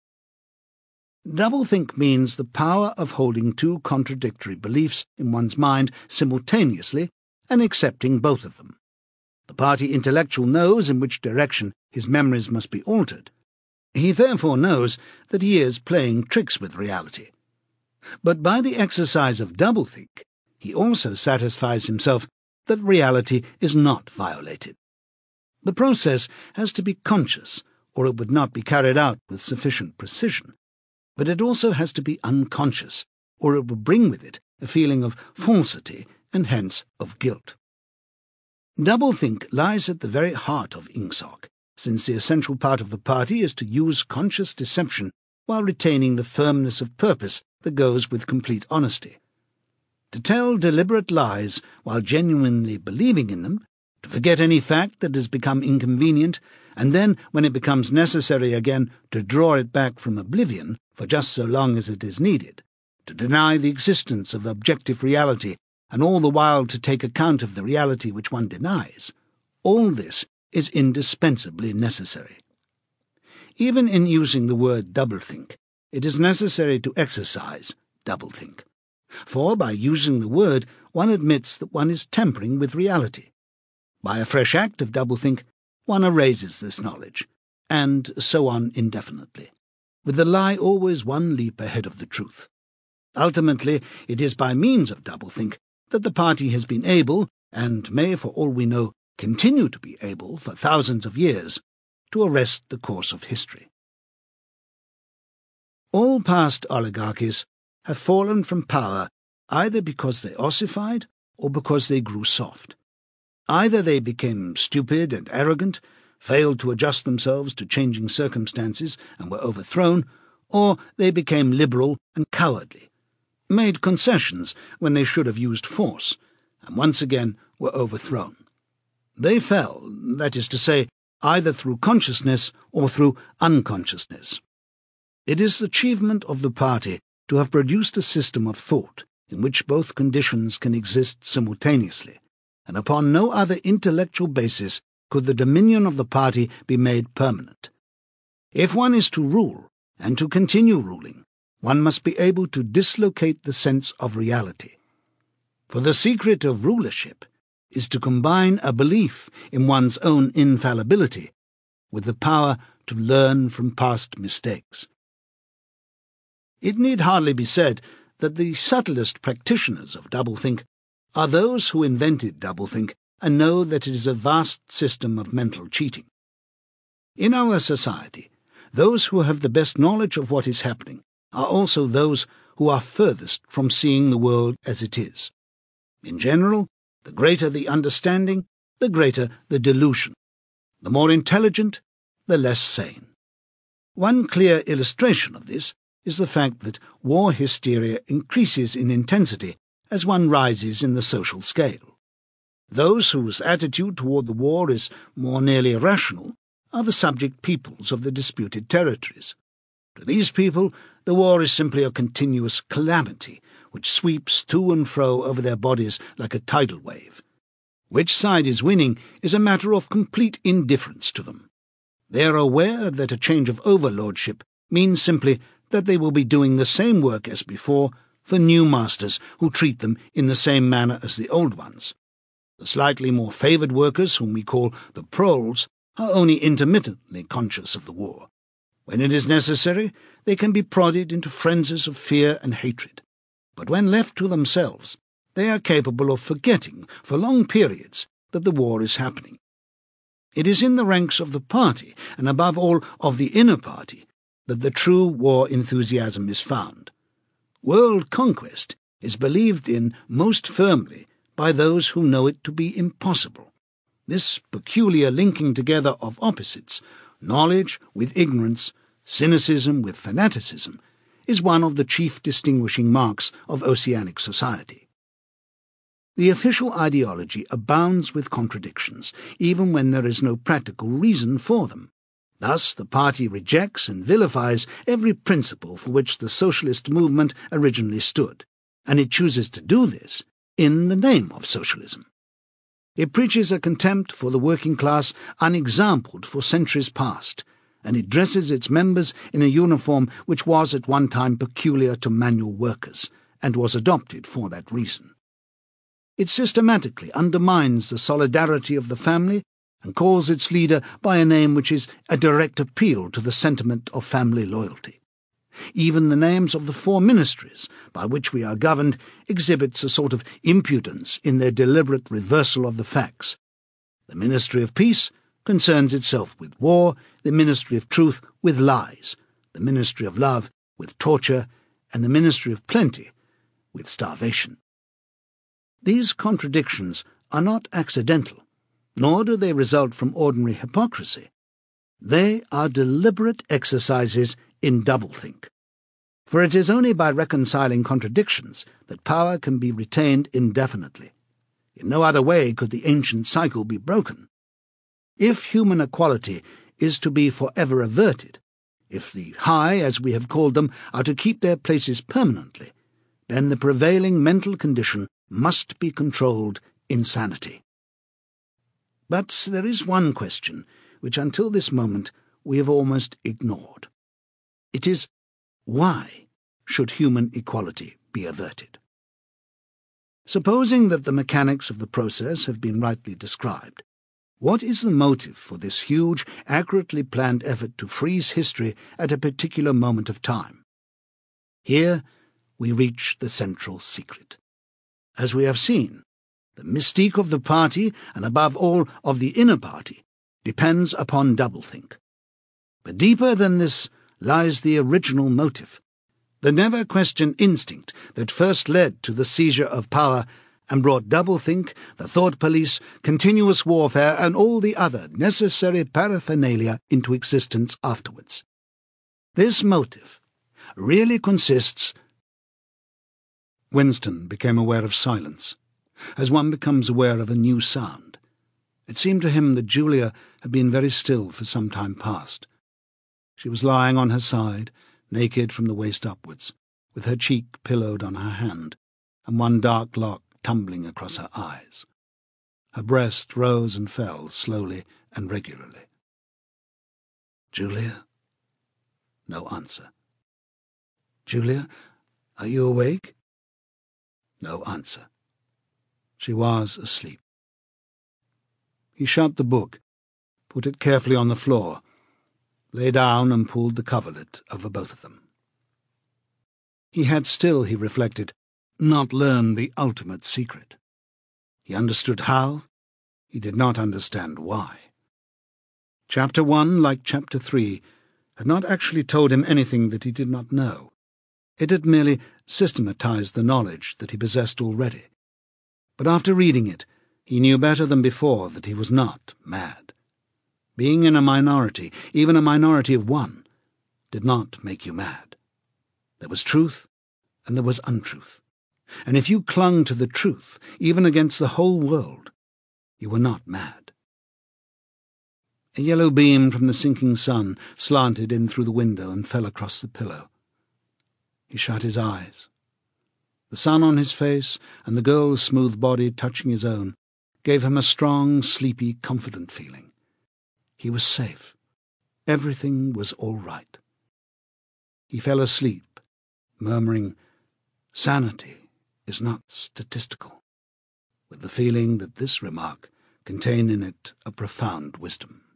Doublethink means the power of holding two contradictory beliefs in one's mind simultaneously and accepting both of them. The party intellectual knows in which direction his memories must be altered. He therefore knows that he is playing tricks with reality. But by the exercise of doublethink, he also satisfies himself that reality is not violated. The process has to be conscious, or it would not be carried out with sufficient precision. But it also has to be unconscious, or it would bring with it a feeling of falsity and hence of guilt. Doublethink lies at the very heart of Ingsoc, since the essential part of the party is to use conscious deception while retaining the firmness of purpose that goes with complete honesty. To tell deliberate lies while genuinely believing in them, to forget any fact that has become inconvenient, and then, when it becomes necessary again, to draw it back from oblivion for just so long as it is needed, to deny the existence of objective reality, and all the while to take account of the reality which one denies, all this is indispensably necessary. Even in using the word doublethink, it is necessary to exercise doublethink. For by using the word, one admits that one is tampering with reality. By a fresh act of doublethink, one erases this knowledge, and so on indefinitely, with the lie always one leap ahead of the truth. Ultimately, it is by means of doublethink that the party has been able, and may, for all we know, continue to be able for thousands of years, to arrest the course of history. All past oligarchies have fallen from power either because they ossified or because they grew soft. Either they became stupid and arrogant, failed to adjust themselves to changing circumstances and were overthrown, or they became liberal and cowardly, made concessions when they should have used force, and once again were overthrown. They fell, that is to say, either through consciousness or through unconsciousness. It is the achievement of the party to have produced a system of thought in which both conditions can exist simultaneously, and upon no other intellectual basis could the dominion of the party be made permanent. If one is to rule, and to continue ruling, one must be able to dislocate the sense of reality. For the secret of rulership is to combine a belief in one's own infallibility with the power to learn from past mistakes. It need hardly be said that the subtlest practitioners of doublethink are those who invented doublethink and know that it is a vast system of mental cheating. In our society, those who have the best knowledge of what is happening are also those who are furthest from seeing the world as it is. In general, the greater the understanding, the greater the delusion. The more intelligent, the less sane. One clear illustration of this is the fact that war hysteria increases in intensity as one rises in the social scale. Those whose attitude toward the war is more nearly irrational are the subject peoples of the disputed territories. To these people, the war is simply a continuous calamity which sweeps to and fro over their bodies like a tidal wave. Which side is winning is a matter of complete indifference to them. They are aware that a change of overlordship means simply that they will be doing the same work as before for new masters who treat them in the same manner as the old ones. The slightly more favoured workers, whom we call the proles, are only intermittently conscious of the war. When it is necessary, they can be prodded into frenzies of fear and hatred. But when left to themselves, they are capable of forgetting for long periods that the war is happening. It is in the ranks of the party, and above all of the inner party, that the true war enthusiasm is found. World conquest is believed in most firmly by those who know it to be impossible. This peculiar linking together of opposites, knowledge with ignorance, cynicism with fanaticism, is one of the chief distinguishing marks of oceanic society. The official ideology abounds with contradictions, even when there is no practical reason for them. Thus, the party rejects and vilifies every principle for which the socialist movement originally stood, and it chooses to do this in the name of socialism. It preaches a contempt for the working class unexampled for centuries past, and it dresses its members in a uniform which was at one time peculiar to manual workers, and was adopted for that reason. It systematically undermines the solidarity of the family and calls its leader by a name which is a direct appeal to the sentiment of family loyalty. Even the names of the four ministries by which we are governed exhibits a sort of impudence in their deliberate reversal of the facts. The Ministry of Peace concerns itself with war, the Ministry of Truth with lies, the Ministry of Love with torture, and the Ministry of Plenty with starvation. These contradictions are not accidental, nor do they result from ordinary hypocrisy. They are deliberate exercises in doublethink. For it is only by reconciling contradictions that power can be retained indefinitely. In no other way could the ancient cycle be broken. If human equality is to be forever averted, if the high, as we have called them, are to keep their places permanently, then the prevailing mental condition must be controlled insanity. But there is one question which until this moment we have almost ignored. It is, why should human equality be averted? Supposing that the mechanics of the process have been rightly described, what is the motive for this huge, accurately planned effort to freeze history at a particular moment of time? Here we reach the central secret. As we have seen, the mystique of the party, and above all of the inner party, depends upon doublethink. But deeper than this lies the original motive, the never-questioned instinct that first led to the seizure of power and brought doublethink, the thought police, continuous warfare, and all the other necessary paraphernalia into existence afterwards. This motive really consists... Winston became aware of silence, as one becomes aware of a new sound. It seemed to him that Julia had been very still for some time past. She was lying on her side, naked from the waist upwards, with her cheek pillowed on her hand, and one dark lock tumbling across her eyes. Her breast rose and fell slowly and regularly. "Julia?" No answer. "Julia, are you awake?" No answer. She was asleep. He shut the book, put it carefully on the floor, lay down and pulled the coverlet over both of them. He had still, he reflected, not learned the ultimate secret. He understood how, he did not understand why. Chapter one, like Chapter three, had not actually told him anything that he did not know. It had merely systematized the knowledge that he possessed already. But after reading it, he knew better than before that he was not mad. Being in a minority, even a minority of one, did not make you mad. There was truth, and there was untruth. And if you clung to the truth, even against the whole world, you were not mad. A yellow beam from the sinking sun slanted in through the window and fell across the pillow. He shut his eyes. The sun on his face and the girl's smooth body touching his own gave him a strong, sleepy, confident feeling. He was safe. Everything was all right. He fell asleep, murmuring, "Sanity is not statistical," with the feeling that this remark contained in it a profound wisdom.